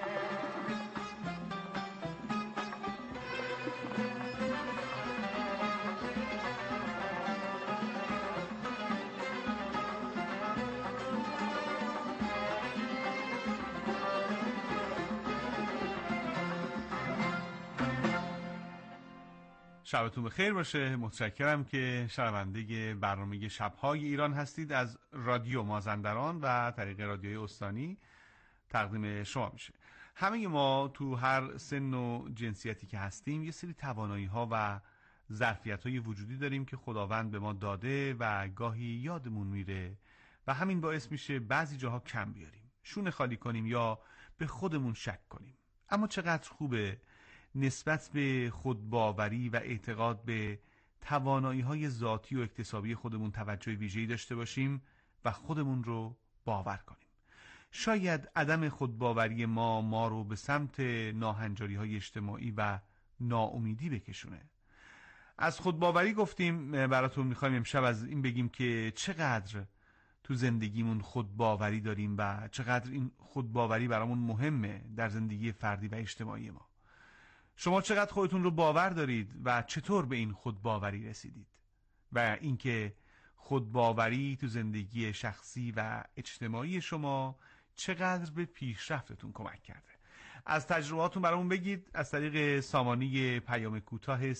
شبتون بخیر باشه. متشکرم که شنونده برنامه شب‌های ایران هستید. از رادیو مازندران و طریق رادیوی استانی تقدیم شما میشه. همه ما تو هر سن و جنسیتی که هستیم یه سری توانایی‌ها و ظرفیت‌های وجودی داریم که خداوند به ما داده و گاهی یادمون میره و همین باعث میشه بعضی جاها کم بیاریم، شونه خالی کنیم یا به خودمون شک کنیم. اما چقدر خوبه نسبت به خودباوری و اعتقاد به توانایی‌های ذاتی و اکتسابی خودمون توجه ویژه‌ای داشته باشیم و خودمون رو باور کنیم. شاید عدم خودباوری ما رو به سمت ناهنجاری‌های اجتماعی و ناامیدی بکشونه. از خودباوری گفتیم، براتون میخوایم امشب از این بگیم که چقدر تو زندگیمون خودباوری داریم و چقدر این خودباوری برامون مهمه در زندگی فردی و اجتماعی ما. شما چقدر خودتون رو باور دارید و چطور به این خودباوری رسیدید و اینکه خودباوری تو زندگی شخصی و اجتماعی شما چقدر به پیشرفتتون کمک کرده. از تجربهاتون برامون بگید از طریق سامانه پیام کوتاه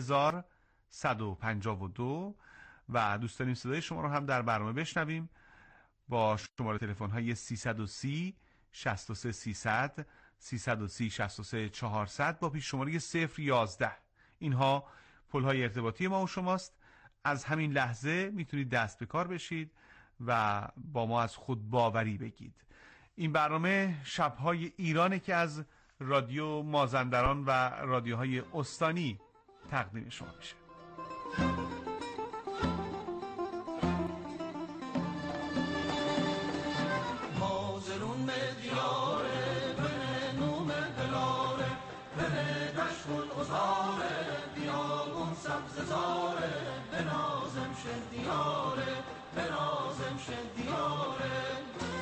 30152 و دوست داریم صدای شما رو هم در برنامه بشنویم با شماره تلفن های 330 63 300 330 63 400 با پیش شماره 011. اینها پل‌های ارتباطی ما و شماست. از همین لحظه میتونید دست به کار بشید و با ما از خودباوری بگید. این برنامه شب‌های ایرانه که از رادیو مازندران و رادیوهای استانی تقدیم شما میشه. مازرون به دیاره به نوم دلاره به دشت الازاره بیابون سبززاره به نازم شد دیاره به نازم شد دیاره.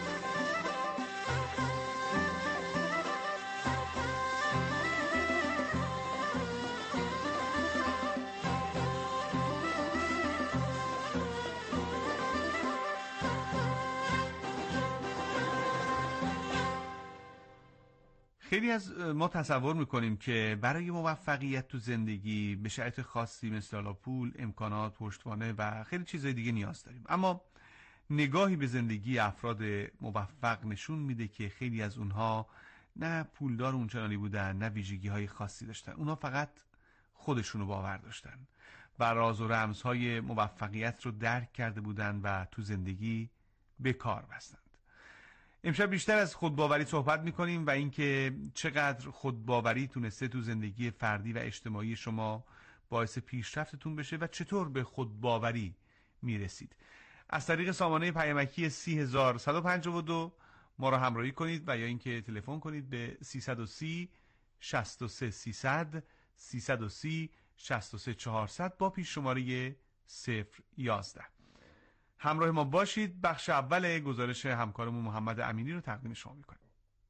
خیلی از ما تصور میکنیم که برای موفقیت تو زندگی به شرایط خاصی مثل پول، امکانات، پشتوانه و خیلی چیزای دیگه نیاز داریم. اما نگاهی به زندگی افراد موفق نشون میده که خیلی از اونها نه پولدار اونچنانی بودن، نه ویژگی های خاصی داشتن. اونها فقط خودشونو باور داشتن و راز و رمزهای موفقیت رو درک کرده بودن و تو زندگی به کار بستن. امشب بیشتر از خودباوری صحبت میکنیم و اینکه چقدر خودباوری تونسته تو زندگی فردی و اجتماعی شما باعث پیشرفتتون بشه و چطور به خودباوری میرسید. از طریق سامانه پیامکی 30152 ما را همراهی کنید و یا اینکه تلفن کنید به 330 63 300 330 63 400 با پیش شماره 011. همراه ما باشید. بخش اول گزارش همکارمون محمد امینی رو تقدیم شما میکنیم.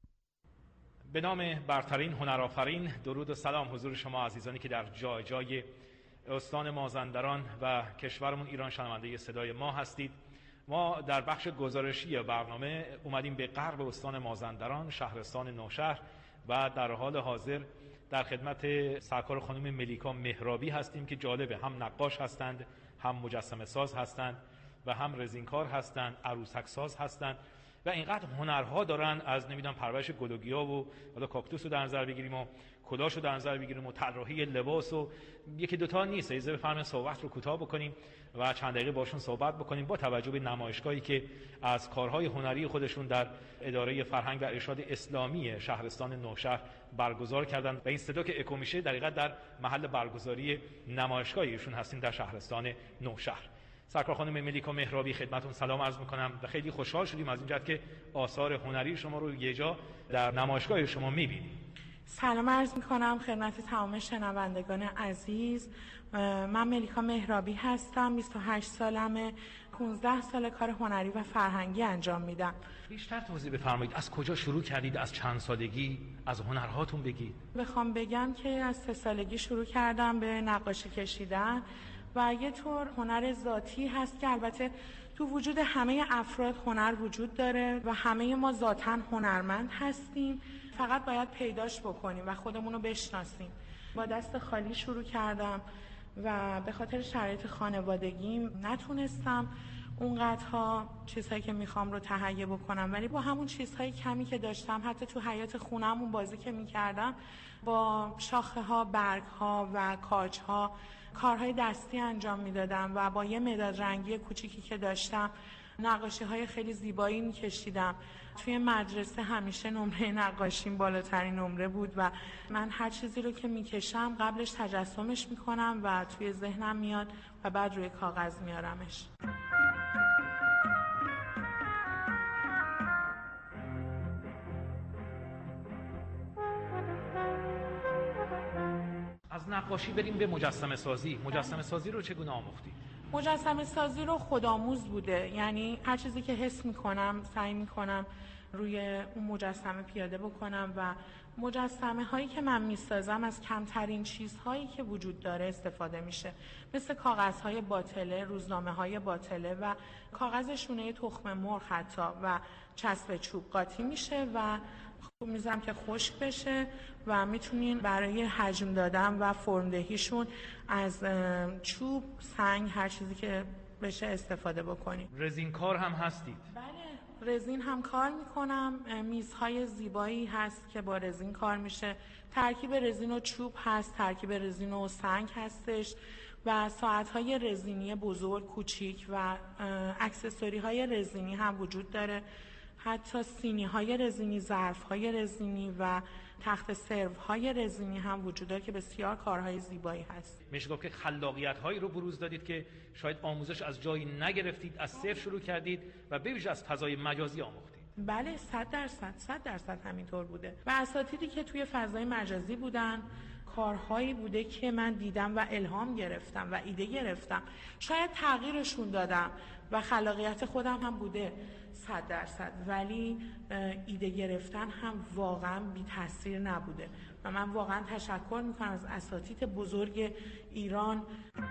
به نام برترین هنرآفرین، درود و سلام حضور شما عزیزانی که در جای جای استان مازندران و کشورمون ایران شنونده صدای ما هستید. ما در بخش گزارشی برنامه اومدیم به غرب استان مازندران، شهرستان نوشهر و در حال حاضر در خدمت سرکار خانم ملیکا مهرابی هستیم که جالبه، هم نقاش هستند، هم مجسمه ساز هستند و هم رزینکار هستند، عروسک ساز هستند و اینقدر هنرها دارن، از نمیدونم پرورش گل و گیاه و حالا کاکتوس رو در نظر بگیریم و کلاش رو در نظر بگیریم و طراحی لباس و یکی دوتا نیست. اجازه بفرمایید صحبت رو کوتاه بکنیم و چند دقیقه باشون صحبت بکنیم با توجه به نمایشگاهی که از کارهای هنری خودشون در اداره فرهنگ و ارشاد اسلامی شهرستان نوشهر برگزار کردن و این صدا که اکو میشه در حقیقت در محل برگزاری نمایشگاه ایشون هستیم در شهرستان نوشهر. سرکار خانم ملیکا مهرابی خدمتتون سلام عرض میکنم و خیلی خوشحال شدیم از این جهت که آثار هنری شما رو یه جا در نمایشگاه شما میبینیم. سلام عرض میکنم خدمت تمام شنوندگان عزیز. من ملیکا مهرابی هستم، 28 سالمه، 15 سال کار هنری و فرهنگی انجام میدم. بیشتر توضیح بفرمایید، از کجا شروع کردید؟ از چند سالگی؟ از هنرهاتون بگید. بخوام بگم که از 3 سالگی شروع کردم به نقاشی کشیدن و یه طور هنر ذاتی هست که البته تو وجود همه افراد هنر وجود داره و همه ما ذاتاً هنرمند هستیم، فقط باید پیداش بکنیم و خودمون رو بشناسیم. با دست خالی شروع کردم و به خاطر شرایط خانوادگیم نتونستم اونقدرها چیزهایی که میخوام رو تهیه بکنم، ولی با همون چیزهای کمی که داشتم، حتی تو حیاط خونه‌مون بازی که میکردم، با شاخه ها، برگ ها و کاج ها کارهای دستی انجام میدادم و با یه مداد رنگی کوچیکی که داشتم نقاشی های خیلی زیبایی میکشیدم. توی مدرسه همیشه نمره نقاشیم بالاترین نمره بود و من هر چیزی رو که میکشم قبلش تجسمش میکنم و توی ذهنم میاد و بعد روی کاغذ میارمش. از نقاشی بریم به مجسمه سازی. مجسمه سازی رو چگونه آموختی؟ مجسمه سازی رو خودآموز بوده، یعنی هر چیزی که حس میکنم سعی میکنم روی اون مجسمه پیاده بکنم و مجسمه هایی که من میسازم از کمترین چیزهایی که وجود داره استفاده میشه، مثل کاغذ های باطله، روزنامه های باطله و کاغذ شونه تخم مرغ حتی و چسب چوب قاطی میشه و میذارم که خشک بشه و میتونین برای حجم دادن و فرمدهیشون از چوب، سنگ، هر چیزی که بشه استفاده بکنیم. رزین کار هم هستید؟ بله، رزین هم کار میکنم. میزهای زیبایی هست که با رزین کار میشه. ترکیب رزین و چوب هست، ترکیب رزین و سنگ هستش و ساعت‌های رزینی بزرگ، کوچیک و اکسسوری‌های رزینی هم وجود داره. حتی سینی‌های رزینی، ظرف‌های رزینی و تخت سروهای رزینی هم وجود داره که بسیار کارهای زیبایی هست. میشه گفت که خلاقیت‌هایی رو بروز دادید که شاید آموزش از جایی نگرفتید، از صفر شروع کردید و به ویژه از فضای مجازی آموختید. بله، 100% همینطور بوده. و اساتیدی که توی فضای مجازی بودن، کارهایی بوده که من دیدم و الهام گرفتم و ایده گرفتم. شاید تغییرشون دادم و خلاقیت خودم هم بوده 100%، ولی ایده گرفتن هم واقعا بی تاثیر نبوده و من واقعا تشکر میکنم از اساتید بزرگ ایران.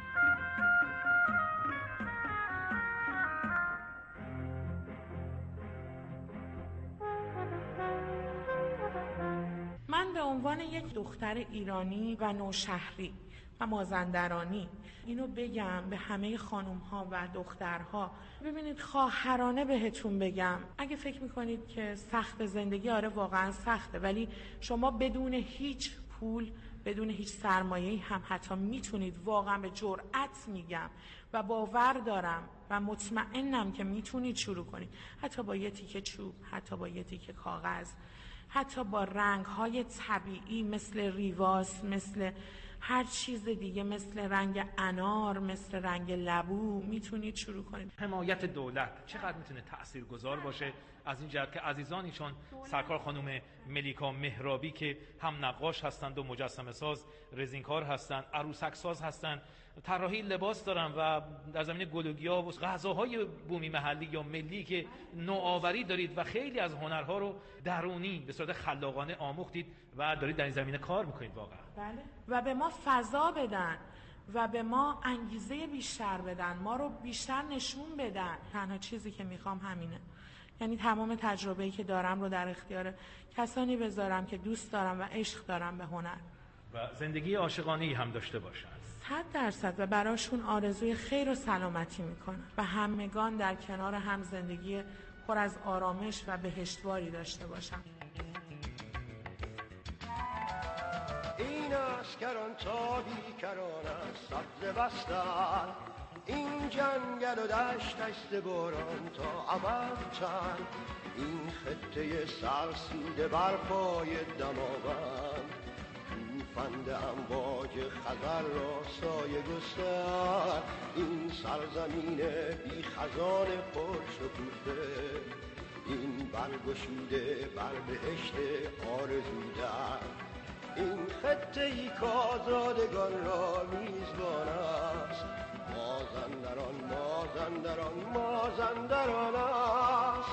من به عنوان یک دختر ایرانی و نوشهری و مازندرانی اینو بگم به همه خانم ها و دخترها، ببینید خواهرانه بهتون بگم، اگه فکر میکنید که سخت زندگی، آره واقعا سخته، ولی شما بدون هیچ پول، بدون هیچ سرمایه‌ای هم حتی میتونید، واقعا به جرئت میگم و باور دارم و مطمئنم که میتونید شروع کنید، حتی با یه تیکه چوب، حتی با یه تیکه کاغذ، حتی با رنگ‌های طبیعی مثل ریواس، مثل هر چیز دیگه، مثل رنگ انار، مثل رنگ لبو، میتونید شروع کنید. حمایت دولت چقدر میتونه تاثیرگذار باشه از این جهت که عزیزانی چون سرکار خانم ملیکا مهرابی که هم نقاش هستند و مجسمه ساز، رزینکار هستند، عروسک ساز هستند، طراحی لباس دارن و در زمینه گل و گیاه و غذاهای بومی محلی یا ملی که نوآوری دارید و خیلی از هنرها رو درونی به صورت خلاقانه آموختید و دارید در این زمینه کار میکنید واقعا. بله، و به ما فضا بدن و به ما انگیزه بیشتر بدن، ما رو بیشتر نشون بدن. تنها چیزی که میخوام همینه، یعنی تمام تجربه‌ای که دارم رو در اختیار کسانی بذارم که دوست دارم و عشق دارم به هنر و زندگی عاشقانه‌ای هم داشته باشن. 100% و براشون آرزوی خیر و سلامتی میکنم و همگان در کنار هم زندگی پر از آرامش و بهشتواری داشته باشم. این اسکران تا بیکران از سبز بستن، این جنگل و دشت باران تا ابدتن، این خطه سرسوده بر پای دماوند، توفند امواج خزر را سایه گستر، این سرزمین بی خزان پر شکوفه، این برگشوده بر بهشت آرزوده، این خطه ای که آزادگان را میزبان است، مازندران مازندران مازندران است.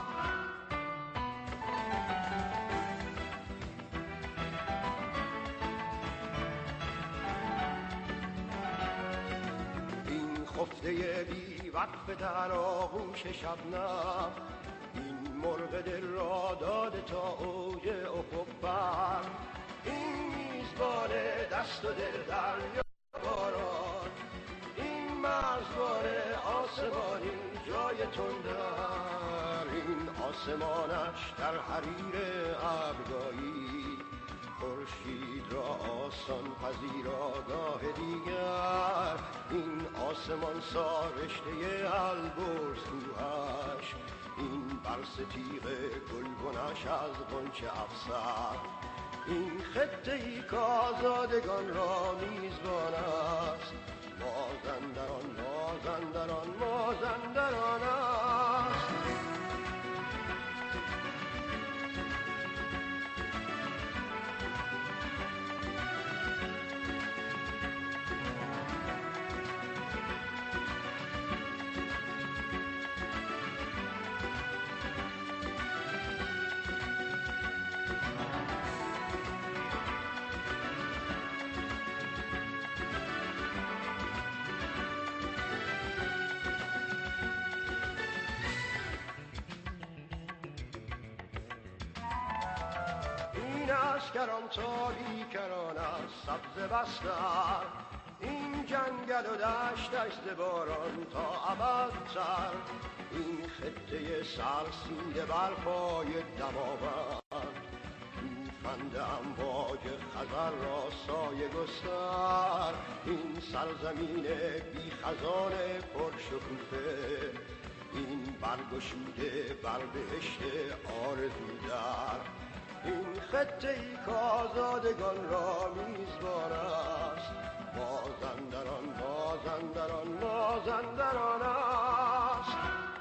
این خفته بی وقف در آغوش شبنم، این مرغ دل را داده تا اوج افق بر، این میزبان دست و دل دریا باران، این مرزبان آسمانی جای تندر، این آسمانش در حریر ابرگاهی، خورشید را آسان پذیر آگاه دیگر، این آسمان سارشته البرز کوهش، این برستیغ گلبنش از غنچه افسر، این خطه ای که آزادگان را میزبان است، مازندران مازندران مازندران است. اشکران تا بیکران از سبز بستر، این جنگل و دشتش ز باران تا ابدتر، این خطه سرسیده بر پای دماوند، توفند امواج خزر را سایه گستر، این سرزمین بی خزان پرشکوفه، این برگشوده بر بهشت آرزو در، این خطه ای که آزادگان را میزبان است، مازندران مازندران مازندران است.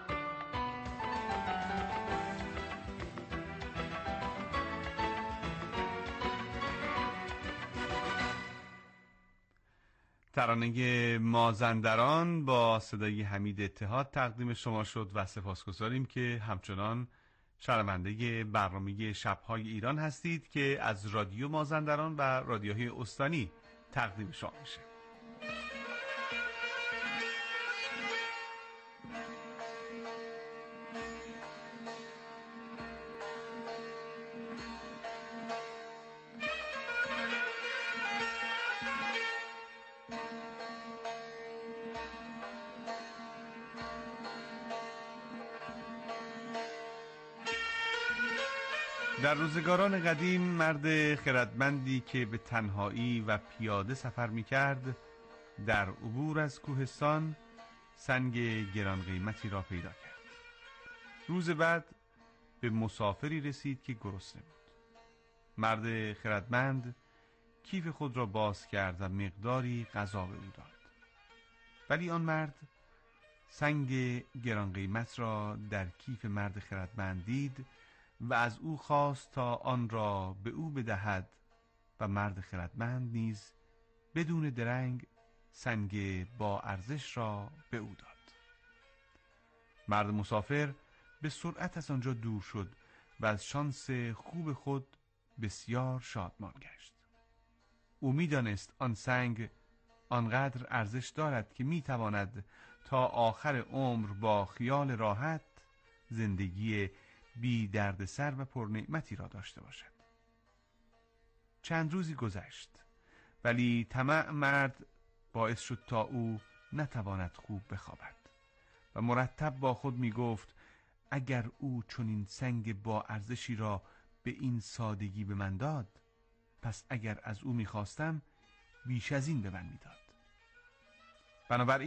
ترانه مازندران با صدای حمید اتحاد تقدیم شما شد و سپاسگزاریم که همچنان شنونده برنامه شب‌های ایران هستید که از رادیو مازندران و رادیوهای استانی تقدیم شما میشه. در روزگاران قدیم مرد خردمندی که به تنهایی و پیاده سفر می‌کرد در عبور از کوهستان سنگ گران قیمتی را پیدا کرد. روز بعد به مسافری رسید که گرسنه بود. مرد خردمند کیف خود را باز کرد و مقداری غذا به او داد. ولی آن مرد سنگ گران قیمت را در کیف مرد خردمند دید و از او خواست تا آن را به او بدهد و مرد خردمند نیز بدون درنگ سنگ با ارزش را به او داد. مرد مسافر به سرعت از آنجا دور شد و از شانس خوب خود بسیار شادمان گشت. او می‌دانست آن سنگ آنقدر ارزش دارد که می‌تواند تا آخر عمر با خیال راحت زندگی بی دردسر و پرنعمتی را داشته باشد. چند روزی گذشت ولی طمع مرد باعث شد تا او نتواند خوب بخوابد و مرتب با خود می گفت اگر او چنین سنگ با ارزشی را به این سادگی به من داد، پس اگر از او می خواستم بیش از این به من می داد. بنابراین